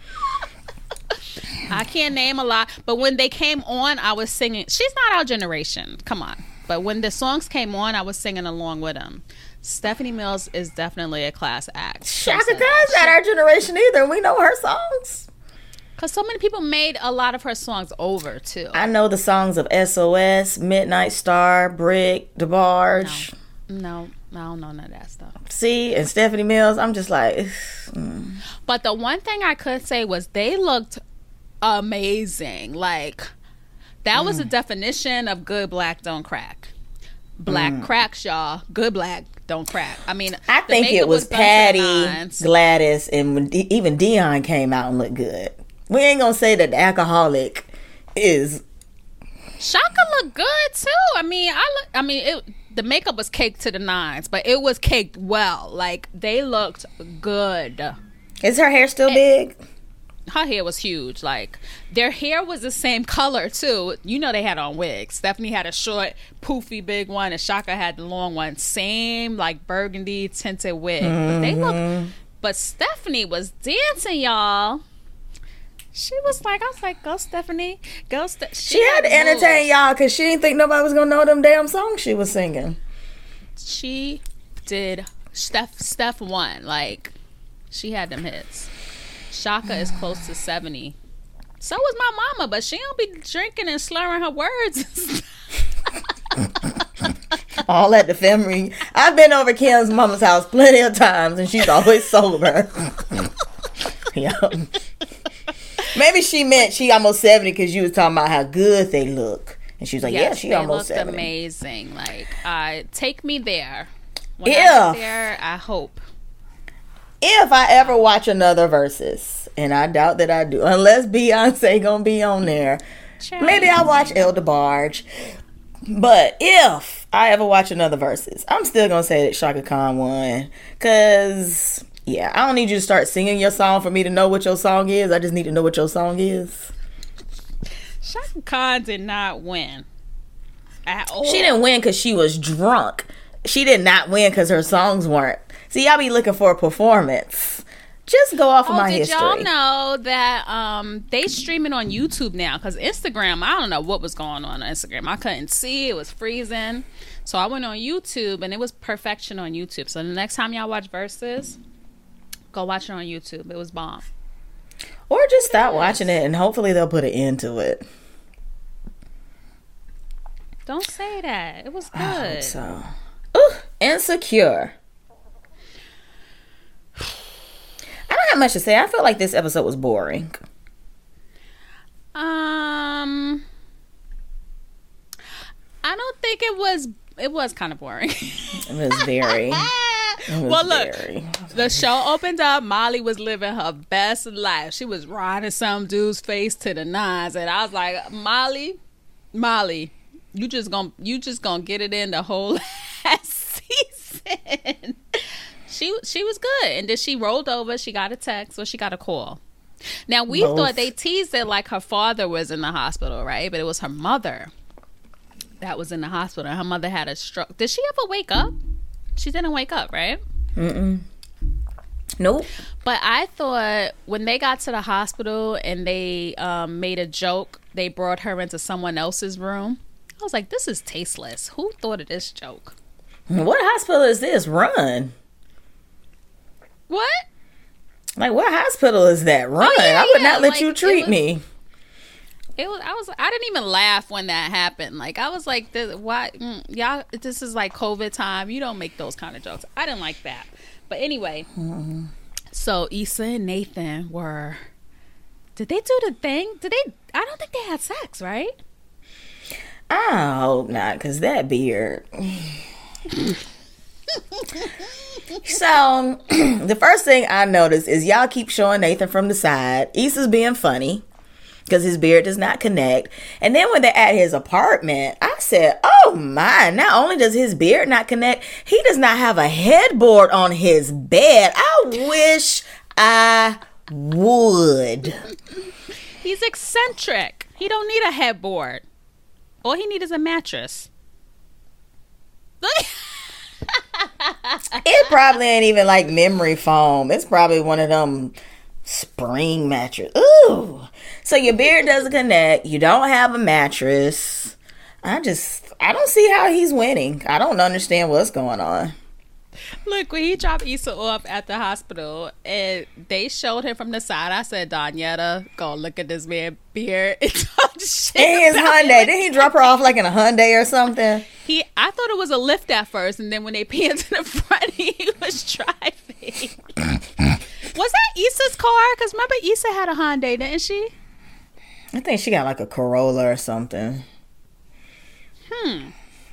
I can't name a lot, but when they came on, I was singing. She's not our generation. Come on. But when the songs came on, I was singing along with them. Stephanie Mills is definitely a class act. Shaka Khan's not our generation either. We know her songs. Because so many people made a lot of her songs over, too. I know the songs of S O S, Midnight Star, Brick, DeBarge. No, no, I don't know none of that stuff. See, and Stephanie Mills, I'm just like... Mm. But the one thing I could say was they looked amazing. Like... That was mm. the definition of good black don't crack. Black mm. cracks, y'all. Good black don't crack. I mean, I think it was, was Patty, Gladys, and when D- even Dion came out and looked good. We ain't gonna say that the alcoholic is. Shaka looked good too. I mean, I look. I mean, it, the makeup was caked to the nines, but it was caked well. Like they looked good. Is her hair still and, big? Her hair was huge. Like their hair was the same color too. You know they had on wigs. Stephanie had a short, poofy, big one, and Shaka had the long one. Same like burgundy tinted wig. Mm-hmm. But they look. But Stephanie was dancing, y'all. She was like, I was like, go Stephanie, go. Ste-. She, she had to entertain y'all because she didn't think nobody was gonna know them damn songs she was singing. She did. Steph, Steph won. Like she had them hits. Shaka is close to seventy. So was my mama, but she don't be drinking and slurring her words. All at the family. I've been over Kim's mama's house plenty of times, and she's always sober. Yeah. Maybe she meant she almost seventy because you was talking about how good they look, and she was like, yes, "Yeah, she they almost looked seventy." Amazing. Like, uh, take me there. When if, I get there, I hope. If I ever watch another Versus, and I doubt that I do, unless Beyonce gonna be on there, Child. Maybe I'll watch El DeBarge. But if I ever watch another Versus, I'm still gonna say that Shaka Khan won, cause yeah, I don't need you to start singing your song for me to know what your song is. I just need to know what your song is. Shaka Khan did not win at all. She didn't win because she was drunk. She did not win because her songs weren't. See, y'all be looking for a performance. Just go off oh, of my did history. Did y'all know that um, they stream it on YouTube now? Because Instagram, I don't know what was going on on Instagram. I couldn't see. It was freezing. So I went on YouTube, and it was perfection on YouTube. So the next time y'all watch Versus, go watch it on YouTube. It was bomb. Or just stop watching it, and hopefully they'll put an end to it. Don't say that. It was good. I hope so. Ooh, Insecure. I don't have much to say. I feel like this episode was boring. Um, I don't think it was. It was kind of boring. It was very. Well, look, very... the show opened up. Molly was living her best life. She was riding some dude's face to the nines, and I was like, Molly, Molly, you just gonna you just gonna get it in the whole last season. She she was good, and then she rolled over. She got a text, or she got a call. Now we Both. thought they teased it like her father was in the hospital, right? But it was her mother that was in the hospital. Her mother had a stroke. Did she ever wake up? She didn't wake up, right? Mm-mm. Nope. But I thought when they got to the hospital and they um, made a joke, they brought her into someone else's room. I was like, this is tasteless. Who thought of this joke? What hospital is this? Run. What? Like, what hospital is that? Run. Oh, yeah, I would yeah. not let like, you treat was, me. It was. I was. I didn't even laugh when that happened. Like I was like, this, "Why, mm, y'all? This is like COVID time. You don't make those kind of jokes." I didn't like that. But anyway, mm-hmm. So Issa and Nathan were. Did they do the thing? Did they? I don't think they had sex, right? I hope not, cause that beard. So the first thing I noticed is y'all keep showing Nathan from the side. Issa's being funny. Because his beard does not connect. And then when they're at his apartment, I said, oh my, not only does his beard not connect, he does not have a headboard on his bed. I wish I would. He's eccentric. He don't need a headboard. All he needs is a mattress. It probably ain't even like memory foam. It's probably one of them spring mattress. Ooh. So your beard doesn't connect. You don't have a mattress. I just, I don't see how he's winning. I don't understand what's going on. Look, when he dropped Issa off at the hospital and they showed him from the side, I said, Donyetta, go look at this man beard. It's shit in his Hyundai. Didn't he drop her off like in a Hyundai or something? He, I thought it was a lift at first, and then when they panned to the front, he was driving. Was that Issa's car? Because remember Issa had a Hyundai, didn't she? I think she got like a Corolla or something. Hmm.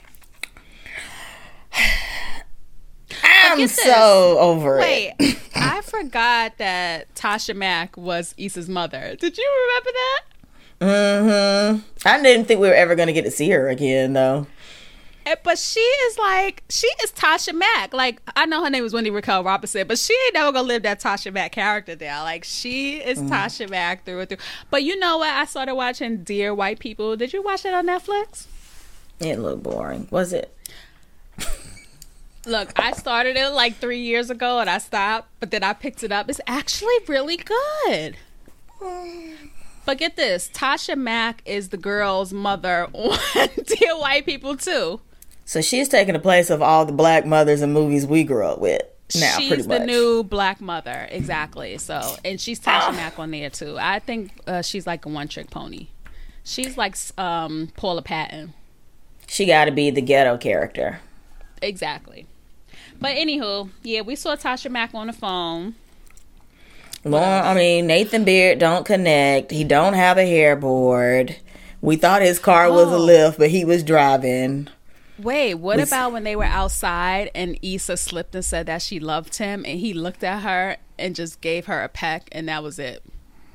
I'm so over Wait, it. Wait, I forgot that Tasha Mack was Issa's mother. Did you remember that? Mm-hmm. I didn't think we were ever going to get to see her again, though. But she is like, she is Tasha Mack. Like, I know her name was Wendy Raquel Robinson, but she ain't never gonna live that Tasha Mack character down. Like, she is mm. Tasha Mack through and through. But you know what? I started watching Dear White People. Did you watch it on Netflix? It looked boring. Was it? Look, I started it like three years ago and I stopped, but then I picked it up. It's actually really good. But get this, Tasha Mack is the girl's mother on Dear White People too. So she's taking the place of all the black mothers in movies we grew up with now, she's pretty much. The new black mother, exactly. So, and she's Tasha Mack on there too. I think uh, she's like a one-trick pony. She's like um, Paula Patton. She got to be the ghetto character. Exactly. But anywho, yeah, we saw Tasha Mack on the phone. Long, I mean, Nathan Beard don't connect. He don't have a hairboard. We thought his car oh. was a lift, but he was driving. Wait, what we, about when they were outside and Issa slipped and said that she loved him and he looked at her and just gave her a peck and that was it?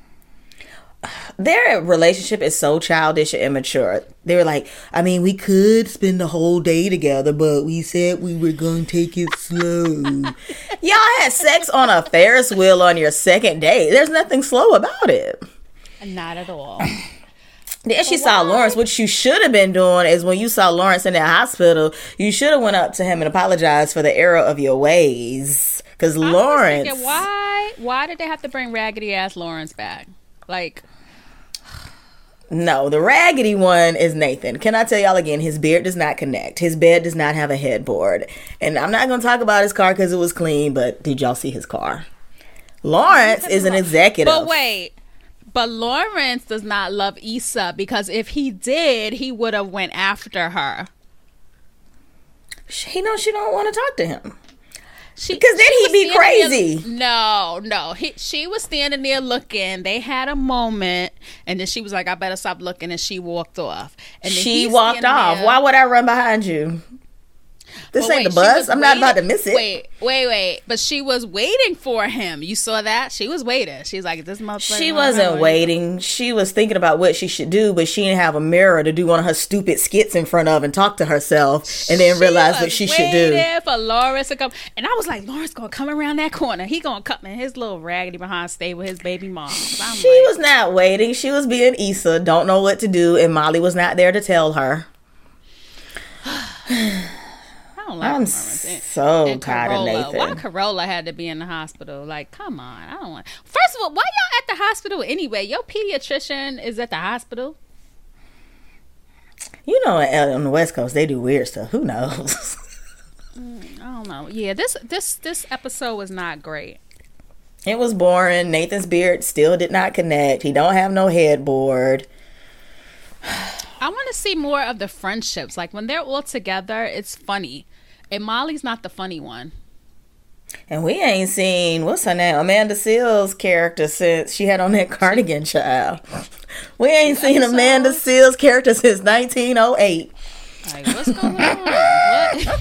Their relationship is so childish and immature. They were like, I mean, we could spend the whole day together, but we said we were going to take it slow. Y'all had sex on a Ferris wheel on your second date. There's nothing slow about it. Not at all. Then she saw Lawrence. What you should have been doing is when you saw Lawrence in that hospital, you should have went up to him and apologized for the error of your ways. Because Lawrence... Thinking, why, why did they have to bring raggedy-ass Lawrence back? Like... No, the raggedy one is Nathan. Can I tell y'all again, his beard does not connect. His bed does not have a headboard. And I'm not going to talk about his car because it was clean, but did y'all see his car? Lawrence is an executive. But wait, but Lawrence does not love Issa because if he did, he would have went after her. He knows she don't want to talk to him. She, because then he'd be crazy. There, no, no. He, she was standing there looking. They had a moment, and then she was like, "I better stop looking," and she walked off. And then she walked off. There. Why would I run behind you? This But ain't wait, the she bus. was I'm not about to waiting- miss it. Wait, wait, wait. But she was waiting for him. You saw that? She was waiting. She's like, this motherfucker. She wasn't waiting. She was thinking about what she should do, but she didn't have a mirror to do one of her stupid skits in front of and talk to herself and then realize what she should do. Waiting for Lawrence to come. And I was like, Lawrence gonna come around that corner. He gonna come in his little raggedy behind, stay with his baby mom. So I'm She like, was not waiting. She was being Issa, don't know what to do, and Molly was not there to tell her. I don't like I'm Lawrence. And- so and tired Corolla. of Nathan. Why Corolla had to be in the hospital? Like, come on. I don't want. First of all, why y'all at the hospital anyway? Your pediatrician is at the hospital. You know, on the West Coast, they do weird stuff. Who knows? I don't know. Yeah, this this this episode was not great. It was boring. Nathan's beard still did not connect. He don't have no headboard. I want to see more of the friendships. Like when they're all together, it's funny. And Molly's not the funny one. And we ain't seen, what's her name, Amanda Seals' character since she had on that cardigan, child. We ain't seen episodes? Amanda Seals' character since nineteen oh eight. Like, what's going on? What?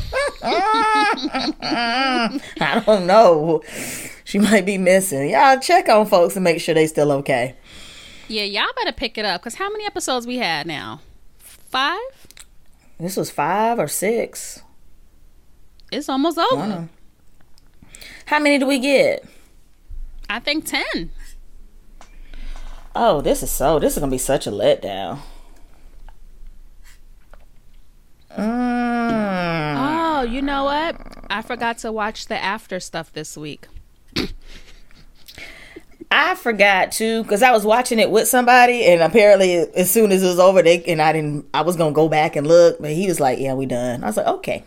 I don't know. She might be missing. Y'all check on folks and make sure they still okay. Yeah, y'all better pick it up. Because how many episodes we had now? Five? This was five or six. It's almost I over. don't know. How many do we get? I think ten. Oh, this is so, this is going to be such a letdown. Mm. Oh, you know what? I forgot to watch the after stuff this week. I forgot to, because I was watching it with somebody, and apparently as soon as it was over, they and I didn't. I was gonna go back and look, but he was like, "Yeah, we done." I was like, "Okay."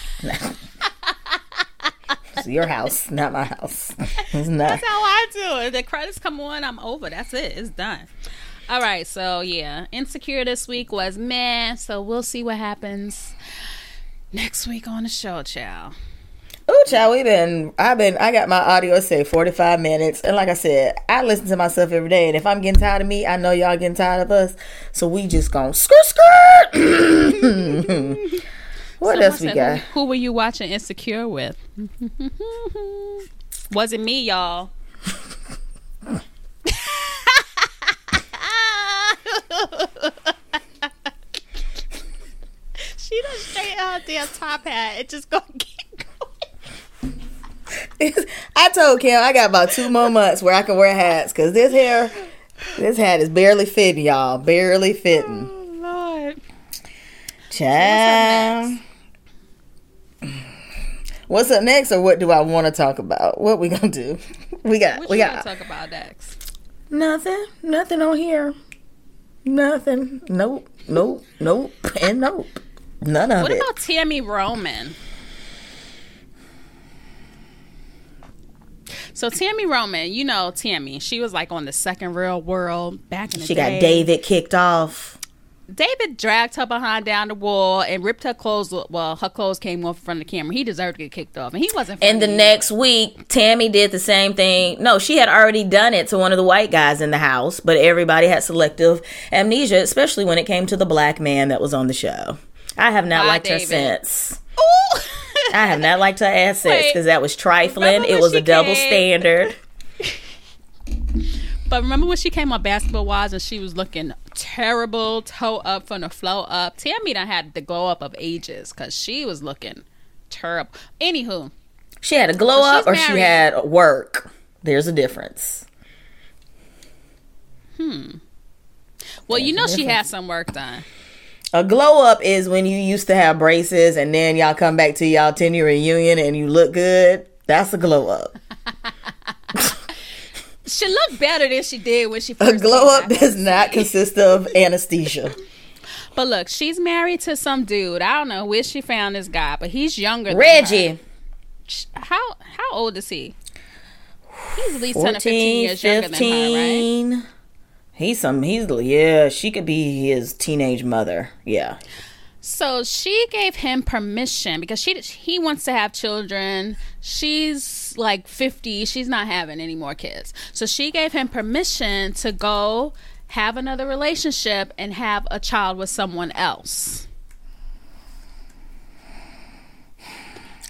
It's your house, not my house. It's not. That's how I do it. The credits come on, I'm over. That's it. It's done. All right, so yeah, Insecure this week was meh. So we'll see what happens next week on the show, child. Ooh, child, we been. I've been. I got my audio say forty-five minutes, and like I said, I listen to myself every day. And if I'm getting tired of me, I know y'all getting tired of us. So we just gonna skirt skirt. What Someone else we said, got? Who, who were you watching Insecure with? Wasn't me, y'all. She done straight out there top hat. It just gonna keep going. I told Kim I got about two more months where I can wear hats because this hair, this hat is barely fitting, y'all. Barely fitting. Oh Lord. Child. What's up next, or what do I want to talk about? What we gonna do? We got. What we you got. gonna talk about next? Nothing. Nothing on here. Nothing. Nope. Nope. Nope. And nope. None of What it. about Tammy Roman? So Tammy Roman, you know Tammy, she was like on the second Real World back in the She day. got David kicked off. David dragged her behind down the wall and ripped her clothes. Well, her clothes came off in front of the camera. He deserved to get kicked off, and he wasn't. And the funny next either. week, Tammy did the same thing. No, she had already done it to one of the white guys in the house, but everybody had selective amnesia, especially when it came to the black man that was on the show. I have not Bye, liked David. her since. Ooh. I have not liked her ass since Wait. because that was trifling. Remember It when was she a double came- standard. But remember when she came on Basketball Wives and she was looking terrible, toe up from the flow up? Tammy done had the glow up of ages because she was looking terrible. Anywho, She had a glow So up she's or she married. had work. There's a difference. well, you know There's a she had difference. some work done. A glow up is when you used to have braces and then y'all come back to y'all ten year reunion and you look good. That's a glow up. She looked better than she did when she A first glow came up back does on not T V. consist of anesthesia. But look, she's married to some dude. I don't know where she found this guy, but he's younger than her. Reggie, How how old is he? He's at least ten or fifteen fourteen, years younger than her, right? fifteen. He's some, he's, yeah, she could be his teenage mother. Yeah. So she gave him permission because she he wants to have children. She's like fifty. She's not having any more kids. So she gave him permission to go have another relationship and have a child with someone else.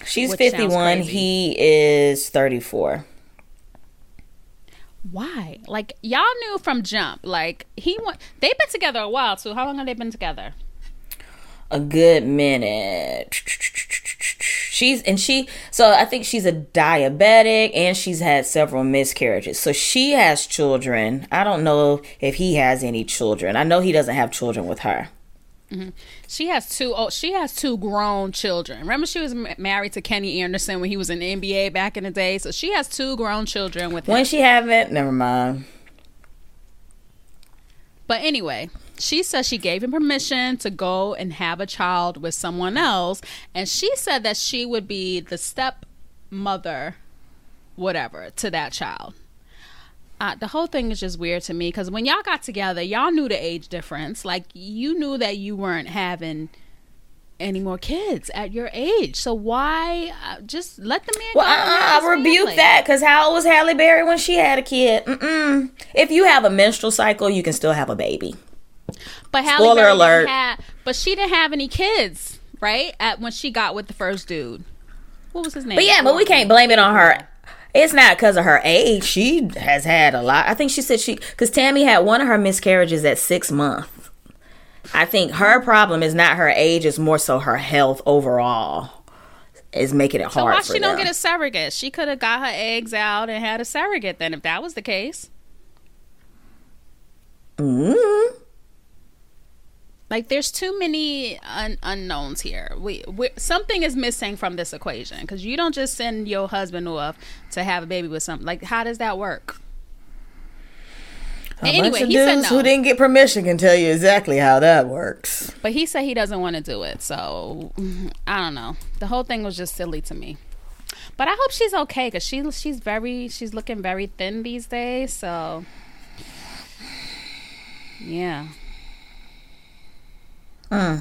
She's which sounds fifty-one. crazy. He is thirty-four. Why? Like, y'all knew from jump. Like, he went. They've been together a while too. How long have they been together? A good minute. She's and she so I think she's a diabetic and she's had several miscarriages. So she has children. I don't know if he has any children. I know he doesn't have children with her. Mm-hmm. She has two. Oh, she has two grown children. Remember, she was m- married to Kenny Anderson when he was in the N B A back in the day. So she has two grown children with him. When she haven't, never mind. But anyway, she says she gave him permission to go and have a child with someone else, and she said that she would be the stepmother, whatever, to that child. Uh, the whole thing is just weird to me because when y'all got together, y'all knew the age difference. Like, you knew that you weren't having any more kids at your age. So why uh, just let the man well, go? Well, uh, I rebuke family. that because how old was Halle Berry when she had a kid? Mm-mm. If you have a menstrual cycle, you can still have a baby. But Halle Spoiler Berry alert. Didn't have, but she didn't have any kids, right? At when she got with the first dude. What was his name? But yeah, but we can't blame it on her. It's not because of her age. She has had a lot. I think she said she, because Tammy had one of her miscarriages at six months. I think her problem is not her age. It's more so her health overall is making it so hard why for she them. Don't get a surrogate? She could have got her eggs out and had a surrogate then if that was the case. Mm-hmm. Like, there's too many un- unknowns here. We, we something is missing from this equation because you don't just send your husband off to have a baby with something. Like, how does that work? A anyway, bunch of he dudes said no. who didn't get permission can tell you exactly how that works. But he said he doesn't want to do it. So, I don't know. The whole thing was just silly to me. But I hope she's okay because she, she's very, she's looking very thin these days. So, yeah. Mm.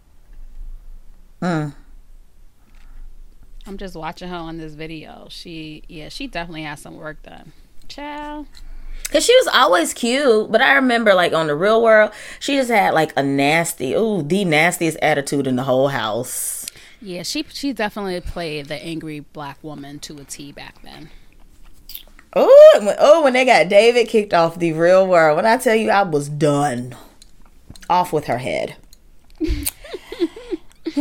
Mm. I'm just watching her on this video. She, yeah, she definitely has some work done. Ciao. Cause she was always cute, but I remember like on The Real World, she just had like a nasty, ooh, the nastiest attitude in the whole house. Yeah, she she definitely played the angry black woman to a T back then. Oh, oh, when they got David kicked off The Real World, when I tell you I was done, off with her head. hmm.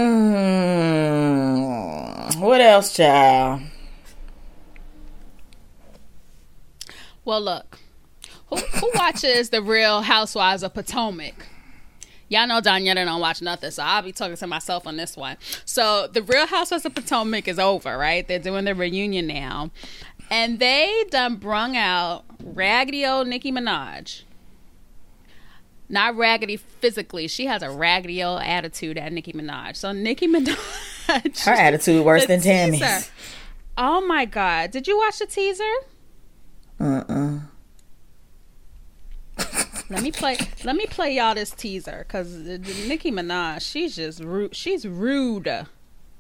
What else, child? Well, look, who who watches The Real Housewives of Potomac? Y'all know Daniela don't watch nothing, so I'll be talking to myself on this one. So The Real Housewives of Potomac is over, right? They're doing their reunion now, and they done brung out raggedy old Nicki Minaj. Not raggedy physically. She has a raggedy old attitude at Nicki Minaj. So Nicki Minaj. Her attitude worse than teaser. Tammy's. Oh my God. Did you watch the teaser? Uh-uh. Let me play let me play y'all this teaser. Cause Nicki Minaj, she's just rude. She's rude. I'm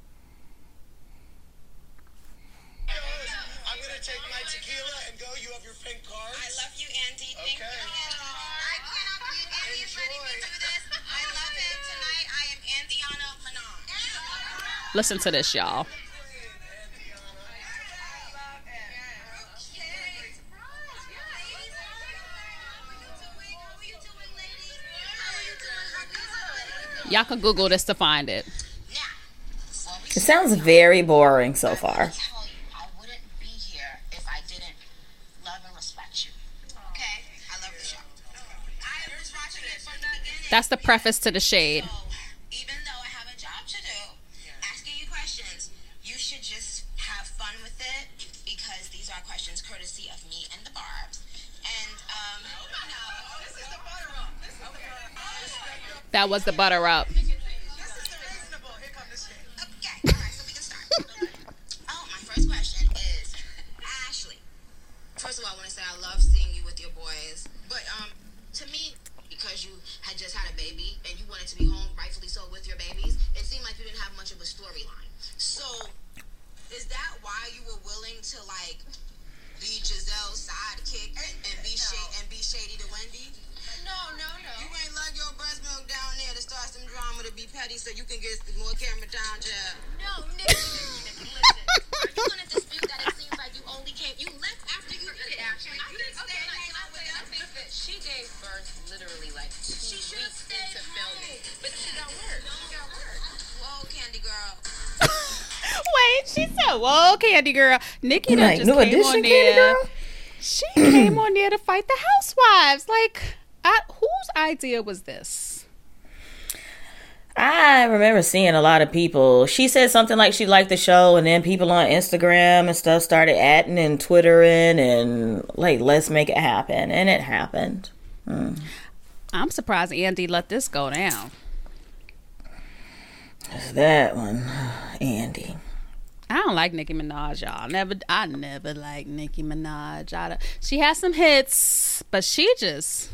gonna take my tequila and go. You have your pink card. I love you, Andy. Thank Okay. you. I cannot believe Andy is letting me do this. I love it. Tonight I am Andiana Minaj. Listen to this, y'all. Y'all can Google this to find it. It sounds very boring so far. I wouldn't be here if I didn't love and respect you. Okay? I love the show. I was watching it from the beginning. That's the preface to The Shade. So, even though I have a job to do, asking you questions, you should just have fun with it because these are questions courtesy of me and the Barbs. And, um, no. This is the butter up. This is the butter up. That was the butter up. Okay, all right, so we can start. Oh, my first question is, Ashley. First of all, I want to say I love seeing you with your boys. But um, to me, because you had just had a baby and you wanted to be home, rightfully so, with your babies, it seemed like you didn't have much of a storyline. So, is that why you were willing to like be Giselle's sidekick and, and be shady and be shady to Wendy? No, no, no. You ain't like your breast milk down there to start some drama to be petty so you can get more camera time, Jeff. No, Nikki, Nikki, listen. Are you gonna dispute that it seems like you only came, you left after you did it, actually. You didn't stay home with us. She gave birth literally like two she weeks into filming. But she got work. She got work. Whoa, Candy Girl. Wait, she said, "Whoa, Candy Girl." Nikki done Like, just New came Edition, on Candy there. Girl? She came on there to fight the housewives. Like, I, whose idea was this? I remember seeing a lot of people. She said something like she liked the show, and then people on Instagram and stuff started adding and Twittering and like, let's make it happen. And it happened. Mm. I'm surprised Andy let this go down. It's that one, Andy. I don't like Nicki Minaj, y'all. Never, I never liked Nicki Minaj. I don't- she has some hits, but she just,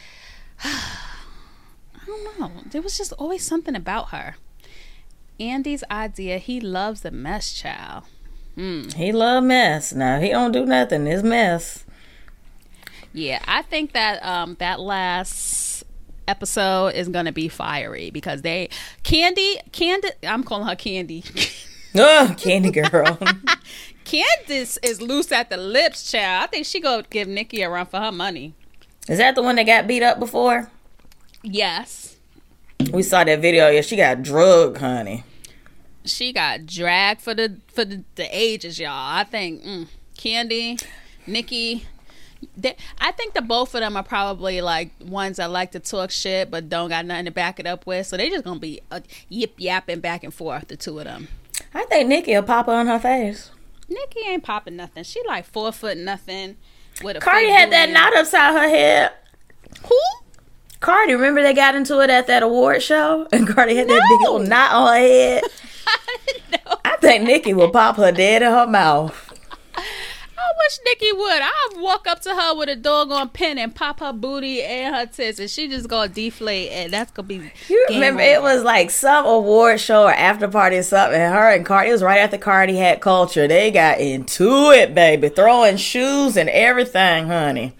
I don't know. There was just always something about her. Andy's idea, he loves the mess, child. Mm. He love mess. Now he don't do nothing. It's mess. Yeah, I think that um that last episode is gonna be fiery because they Candy, Candy, I'm calling her Candy. Oh, Candy Girl. Candace is loose at the lips, child. I think she go give Nikki a run for her money. Is that the one that got beat up before? Yes. We saw that video. Yeah, she got drugged, honey. She got dragged for the for the, the ages, y'all. I think mm, Candy, Nikki, they, I think the both of them are probably like ones that like to talk shit but don't got nothing to back it up with. So they just gonna be uh, yip yapping back and forth, the two of them. I think Nikki will pop on her face. Nikki ain't popping nothing. She like four foot nothing with a Cardi fake had that booty. knot upside her head. Who? Cardi, remember they got into it at that award show? And Cardi had that big No. old knot on her head. No. I think Nikki will pop her dead in her mouth. I wish Nikki would. I'd walk up to her with a doggone pin and pop her booty and her tits, and she just gonna deflate, and that's gonna be. You game remember over. it was like some award show or after party or something, and her and Cardi, it was right after Cardi had Culture. They got into it, baby. Throwing shoes and everything, honey.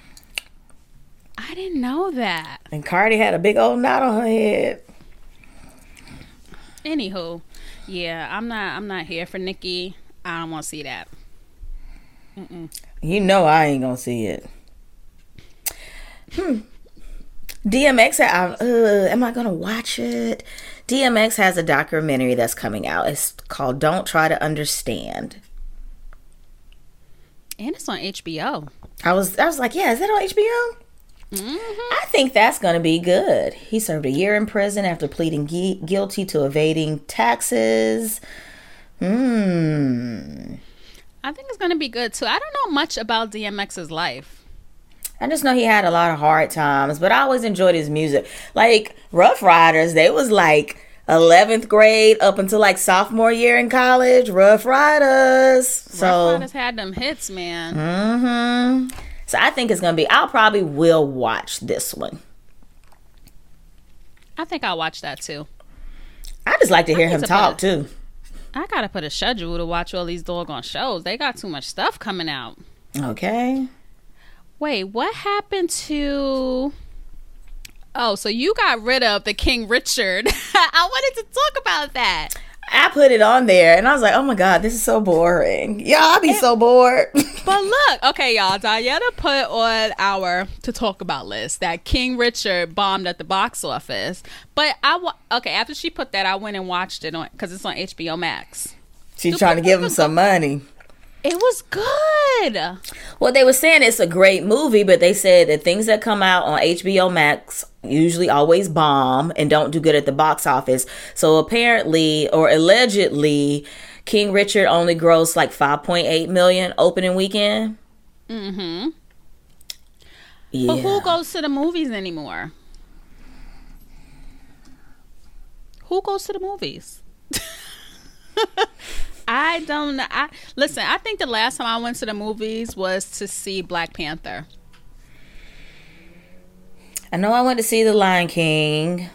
I didn't know that. And Cardi had a big old knot on her head. Anywho, yeah, I'm not. I'm not here for Nikki. I don't want to see that. Mm-mm. You know I ain't gonna see it. Hmm. D M X, I, uh, am I gonna watch it? D M X has a documentary that's coming out. It's called Don't Try to Understand. And it's on H B O. I was, I was like, yeah, is that on H B O? Mm-hmm. I think that's gonna be good. He served a year in prison after pleading gui- guilty to evading taxes. Hmm. I think it's gonna be good too. I don't know much about D M X's life. I just know he had a lot of hard times, but I always enjoyed his music. Like Rough Riders, they was like eleventh grade up until like sophomore year in college. Rough Riders. So, Rough Riders had them hits, man. mm-hmm. So I think it's gonna be. I'll probably will watch this one. I think I'll watch that too. I just like to hear need him to talk put it- too. I gotta put a schedule to watch all these doggone shows. They got too much stuff coming out. Okay. Wait, what happened to... Oh, so you got rid of the King Richard. I wanted to talk about that. I put it on there and I was like, oh my God, this is so boring. Yeah, I'll be so bored. But look, okay, y'all, Diana put on our to talk about list that King Richard bombed at the box office. But I, wa- okay, after she put that, I went and watched it on because it's on H B O Max. She's trying to give him some money. It was good. Well, they were saying it's a great movie, but they said that things that come out on H B O Max usually always bomb and don't do good at the box office. So apparently, or allegedly, King Richard only grossed like five point eight million opening weekend. Mm-hmm. Yeah. But who goes to the movies anymore? Who goes to the movies? I don't know. I, listen, I think the last time I went to the movies was to see Black Panther. I know I went to see The Lion King.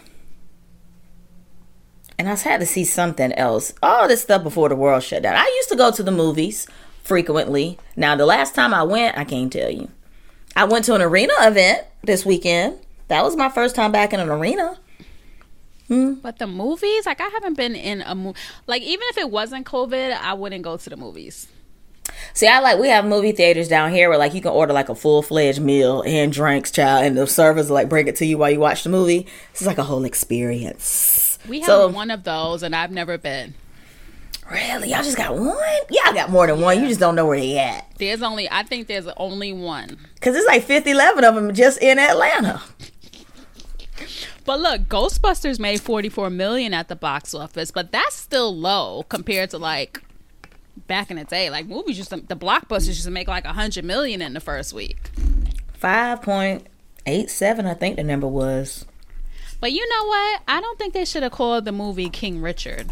And I had to see something else. All this stuff before the world shut down. I used to go to the movies frequently. Now, the last time I went, I can't tell you. I went to an arena event this weekend. That was my first time back in an arena. But the movies, like I haven't been in a movie. Like even if it wasn't COVID, I wouldn't go to the movies. See, I like, we have movie theaters down here where like you can order like a full-fledged meal and drinks, child, and the servers will, like bring it to you while you watch the movie. It's like a whole experience. We have So, one of those, and I've never been. really? Y'all just got one? Yeah, I got more than one. You just don't know where they at. There's only, I think there's only one. Because it's like fifty, eleven of them just in Atlanta. But look, Ghostbusters made forty-four million at the box office, but that's still low compared to like back in the day. Like movies used to, the blockbusters used to make like a hundred million in the first week. five point eight seven, I think the number was. But you know what? I don't think they should have called the movie King Richard.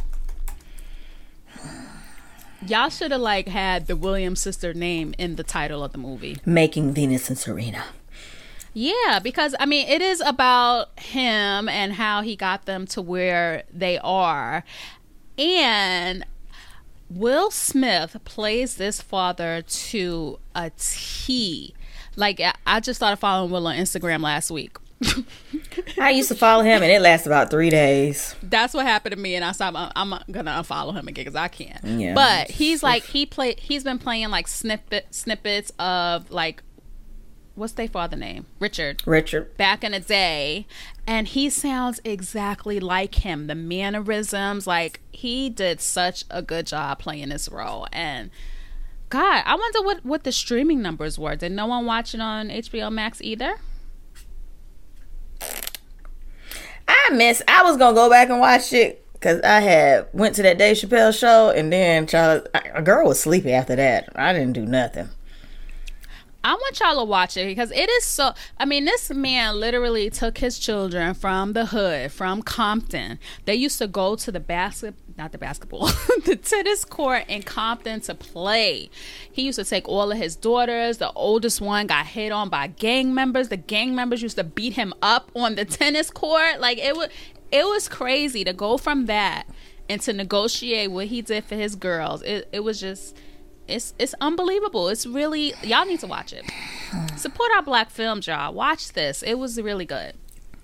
Y'all should have like had the Williams sister name in the title of the movie. Making Venus and Serena. Yeah, because I mean, it is about him and how he got them to where they are. And Will Smith plays this father to a T. Like, I just started following Will on Instagram last week. I used to follow him, and it lasted about three days. That's what happened to me, and I stopped. I'm gonna unfollow him again because I can't. Yeah. But he's like he played. He's been playing like snippet snippets of like, what's their father name? Richard. Richard. Back in the day, and he sounds exactly like him. The mannerisms, like he did such a good job playing this role. And God, I wonder what what the streaming numbers were. Did no one watch it on H B O Max either? I miss. I was gonna go back and watch it because I had went to that Dave Chappelle show, and then child, a girl was sleepy after that. I didn't do nothing. I want y'all to watch it because it is so. I mean, this man literally took his children from the hood, from Compton. They used to go to the basket, not the basketball, the tennis court in Compton to play. He used to take all of his daughters. The oldest one got hit on by gang members. The gang members used to beat him up on the tennis court. Like it was, it was crazy to go from that and to negotiate what he did for his girls. It, it was just. It's it's unbelievable. It's really, y'all need to watch it. Support our black films, y'all. Watch this. It was really good.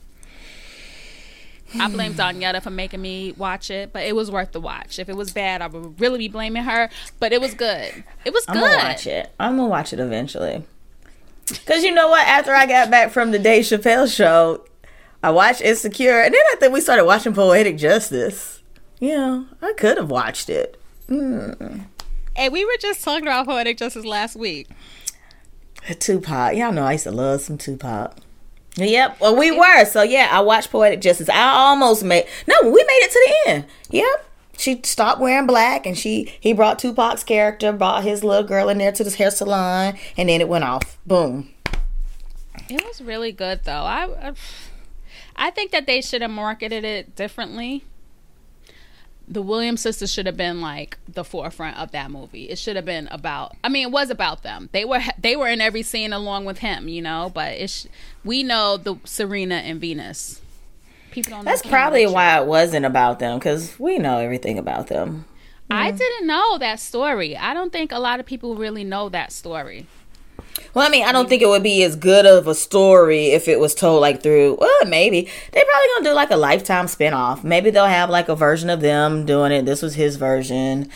I blame Danietta for making me watch it, but it was worth the watch. If it was bad, I would really be blaming her. But it was good. It was good. I'm gonna watch it. I'm gonna watch it eventually. Cause you know what? After I got back from the Dave Chappelle show, I watched Insecure, and then I think we started watching Poetic Justice. Yeah, I could have watched it. Mm. Hey, we were just talking about Poetic Justice last week. Tupac. Y'all know I used to love some Tupac. Yep. Well, we were. So, yeah, I watched Poetic Justice. I almost made... No, we made it to the end. Yep. She stopped wearing black, and she he brought Tupac's character, brought his little girl in there to this hair salon, and then it went off. Boom. It was really good, though. I, I think that they should have marketed it differently. The Williams sisters should have been like the forefront of that movie. It should have been about. I mean, it was about them. They were they were in every scene along with him, you know. But it's we know the Serena and Venus. People don't. know That's probably why it wasn't about them, because we know everything about them. I didn't know that story. I don't think a lot of people really know that story. Well, I mean, I don't think it would be as good of a story if it was told like through, well, maybe. They're probably going to do like a Lifetime spinoff. Maybe they'll have like a version of them doing it. This was his version.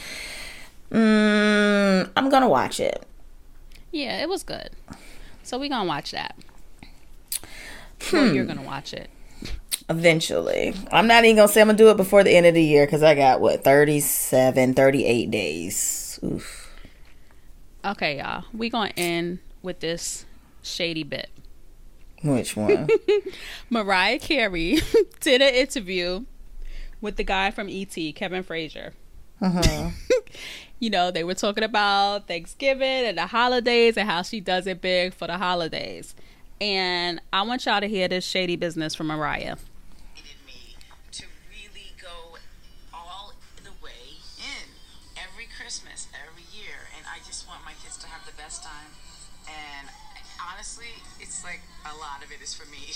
Mm, I'm going to watch it. Yeah, it was good. So we're going to watch that. Hmm. Well, you're going to watch it. Eventually. I'm not even going to say I'm going to do it before the end of the year because I got, what, thirty-seven, thirty-eight days. Oof. Okay, y'all. We're going to end with this shady bit. Which one? Mariah Carey did an interview with the guy from E T, Kevin Frazier. Uh-huh. You know, they were talking about Thanksgiving and the holidays and how she does it big for the holidays. And I want y'all to hear this shady business from Mariah. Me to really go all the way in every Christmas, every year, and I just want my kids to have the best time. And honestly, it's like a lot of it is for me.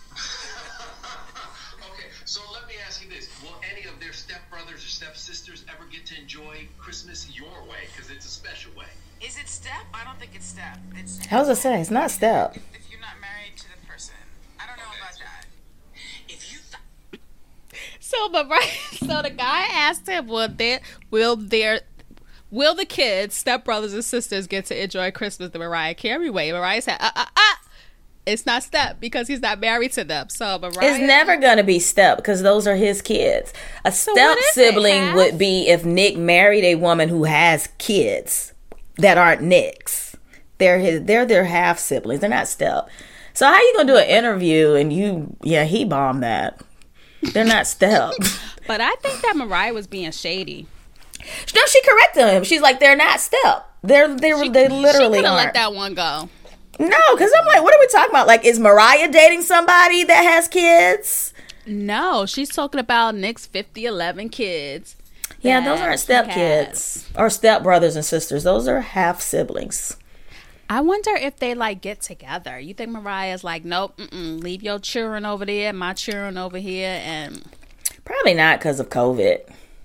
Okay, so let me ask you this. Will any of their stepbrothers or stepsisters ever get to enjoy Christmas your way? Because it's a special way. Is it step? I don't think it's step. It's How was I say? It's not step. if you're not married to the person. I don't know Okay. about that. If you th- So, but right, so the guy asked him, "Will there, will there, will the kids, stepbrothers and sisters, get to enjoy Christmas the Mariah Carey way?" Mariah said, "Uh, uh, uh, it's not step because he's not married to them." So, Mariah, It's never gonna be step because those are his kids. A So step what is it, sibling half? would be if Nick married a woman who has kids that aren't Nick's. They're his. They're their half siblings. They're not step. So how you gonna do an interview and you? Yeah, he bombed that. They're not step. But I think that Mariah was being shady. No, she corrected him. She's like, they're not step. They're they She, they she literally could have aren't. let that one go. No, because I'm like, what are we talking about? Like, is Mariah dating somebody that has kids? No, she's talking about Nick's fifty eleven kids. Yeah, those that aren't step he kids or step brothers and sisters. Those are half siblings. I wonder if they like get together. You think Mariah's like, nope, mm-mm, leave your children over there, my children over here, and Probably not because of COVID.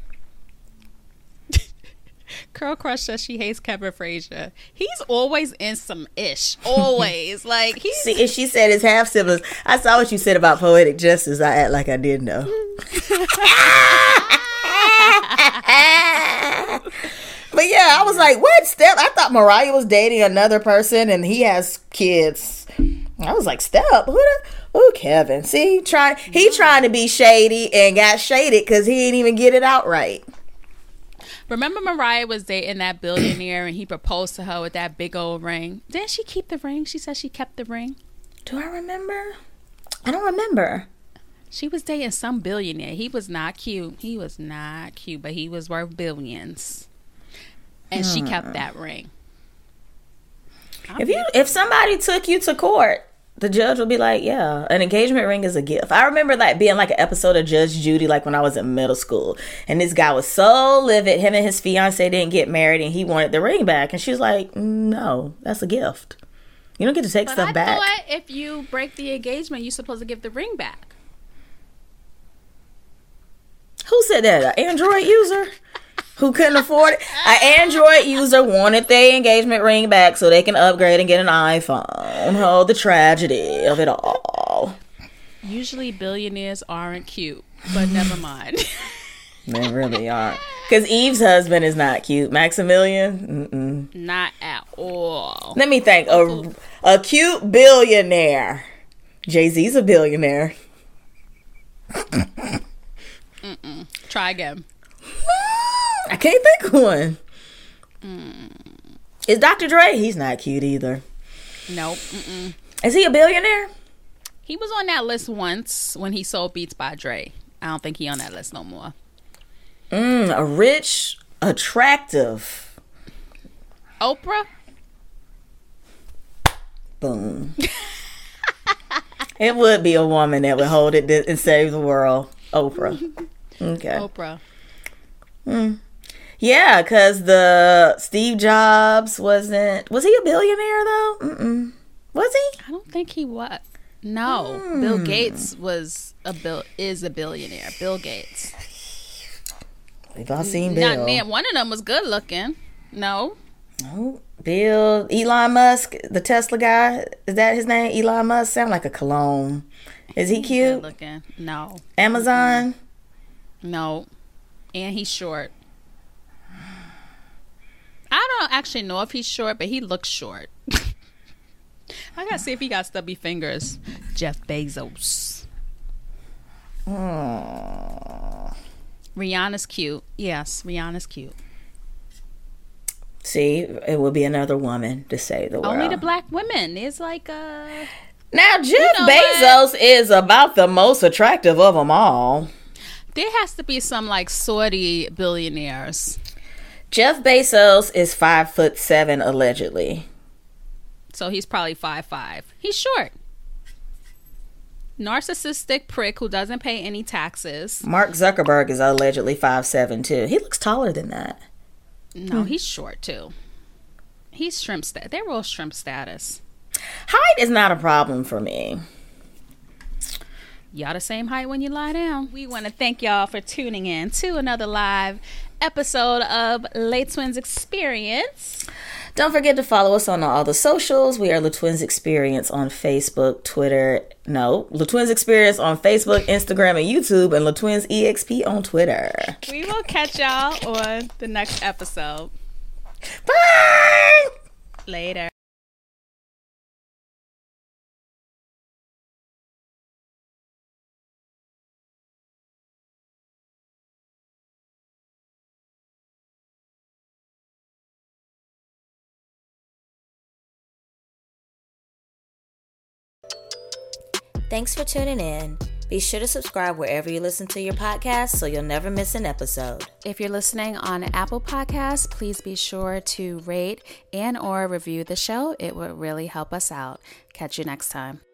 Curl Crush says she hates Kevin Frazier. He's always in some ish, always like he's. See, if she said it's half siblings, I saw what you said about poetic justice. I act like I didn't know. But yeah, I was like, what step? I thought Mariah was dating another person and he has kids. I was like, step? Who the? Oh, Kevin. See, try, he trying to be shady and got shaded because he didn't even get it out right. Remember Mariah was dating that billionaire and he proposed to her with that big old ring. Didn't she keep the ring? She said she kept the ring. Do I remember? I don't remember. She was dating some billionaire. He was not cute. He was not cute, but he was worth billions. And she kept that ring. If you if somebody took you to court, the judge would be like, yeah, an engagement ring is a gift. I remember like being like an episode of Judge Judy, like when I was in middle school. And this guy was so livid. Him and his fiance didn't get married and he wanted the ring back. And she was like, no, that's a gift. You don't get to take But stuff I back. thought if you break the engagement, you're supposed to give the ring back. Who said that? An Android user? Who couldn't afford it? An Android user wanted their engagement ring back so they can upgrade and get an iPhone. Oh, the tragedy of it all. Usually billionaires aren't cute, but never mind. They really are. Because Eve's husband is not cute. Maximilian? Mm-mm. Not at all. Let me think. A, a cute billionaire. Jay-Z's a billionaire. Mm-mm. Try again. I can't think of one. Mm. Is Doctor Dre? He's not cute either. Nope. Mm-mm. Is he a billionaire? He was on that list once when he sold Beats by Dre. I don't think he on that list no more. Mm, a rich, attractive. Oprah? Boom. It would be a woman that would hold it and save the world. Oprah. Okay. Oprah. Mm. Yeah, because the Steve Jobs wasn't... Was he a billionaire, though? Mm-mm. Was he? I don't think he was. No. Mm. Bill Gates was a bill is a billionaire. Bill Gates. We've all seen Bill. Not man. One of them was good looking. No. Oh, Bill, Elon Musk, the Tesla guy. Is that his name? Elon Musk? Sound like a cologne. Is he Good cute? looking. No. Amazon? No. And he's short. I don't actually know if he's short, but he looks short. I gotta see if he got stubby fingers. Jeff Bezos. Oh. Rihanna's cute. Yes, Rihanna's cute. See, it would be another woman to save the world. Only the black women. It's like uh Now, Jeff know Bezos is about the most attractive of them all. there has to be some like Saudi billionaires. Jeff Bezos is five foot seven, allegedly. So he's probably five five. He's short. Narcissistic prick who doesn't pay any taxes. Mark Zuckerberg is allegedly five seven too. He looks taller than that. No, he's short too. He's shrimp status. They're all shrimp status. Height is not a problem for me. Y'all the same height when you lie down. We want to thank y'all for tuning in to another live episode of Late Twins Experience. Don't forget to follow us on all the socials. We are LaTwins Experience on Facebook, Twitter. No, LaTwins Experience on Facebook, Instagram, and YouTube, and LaTwins E X P on Twitter. We will catch y'all on the next episode. Bye! Later. Thanks for tuning in. Be sure to subscribe wherever you listen to your podcast so you'll never miss an episode. If you're listening on Apple Podcasts, please be sure to rate and or review the show. It would really help us out. Catch you next time.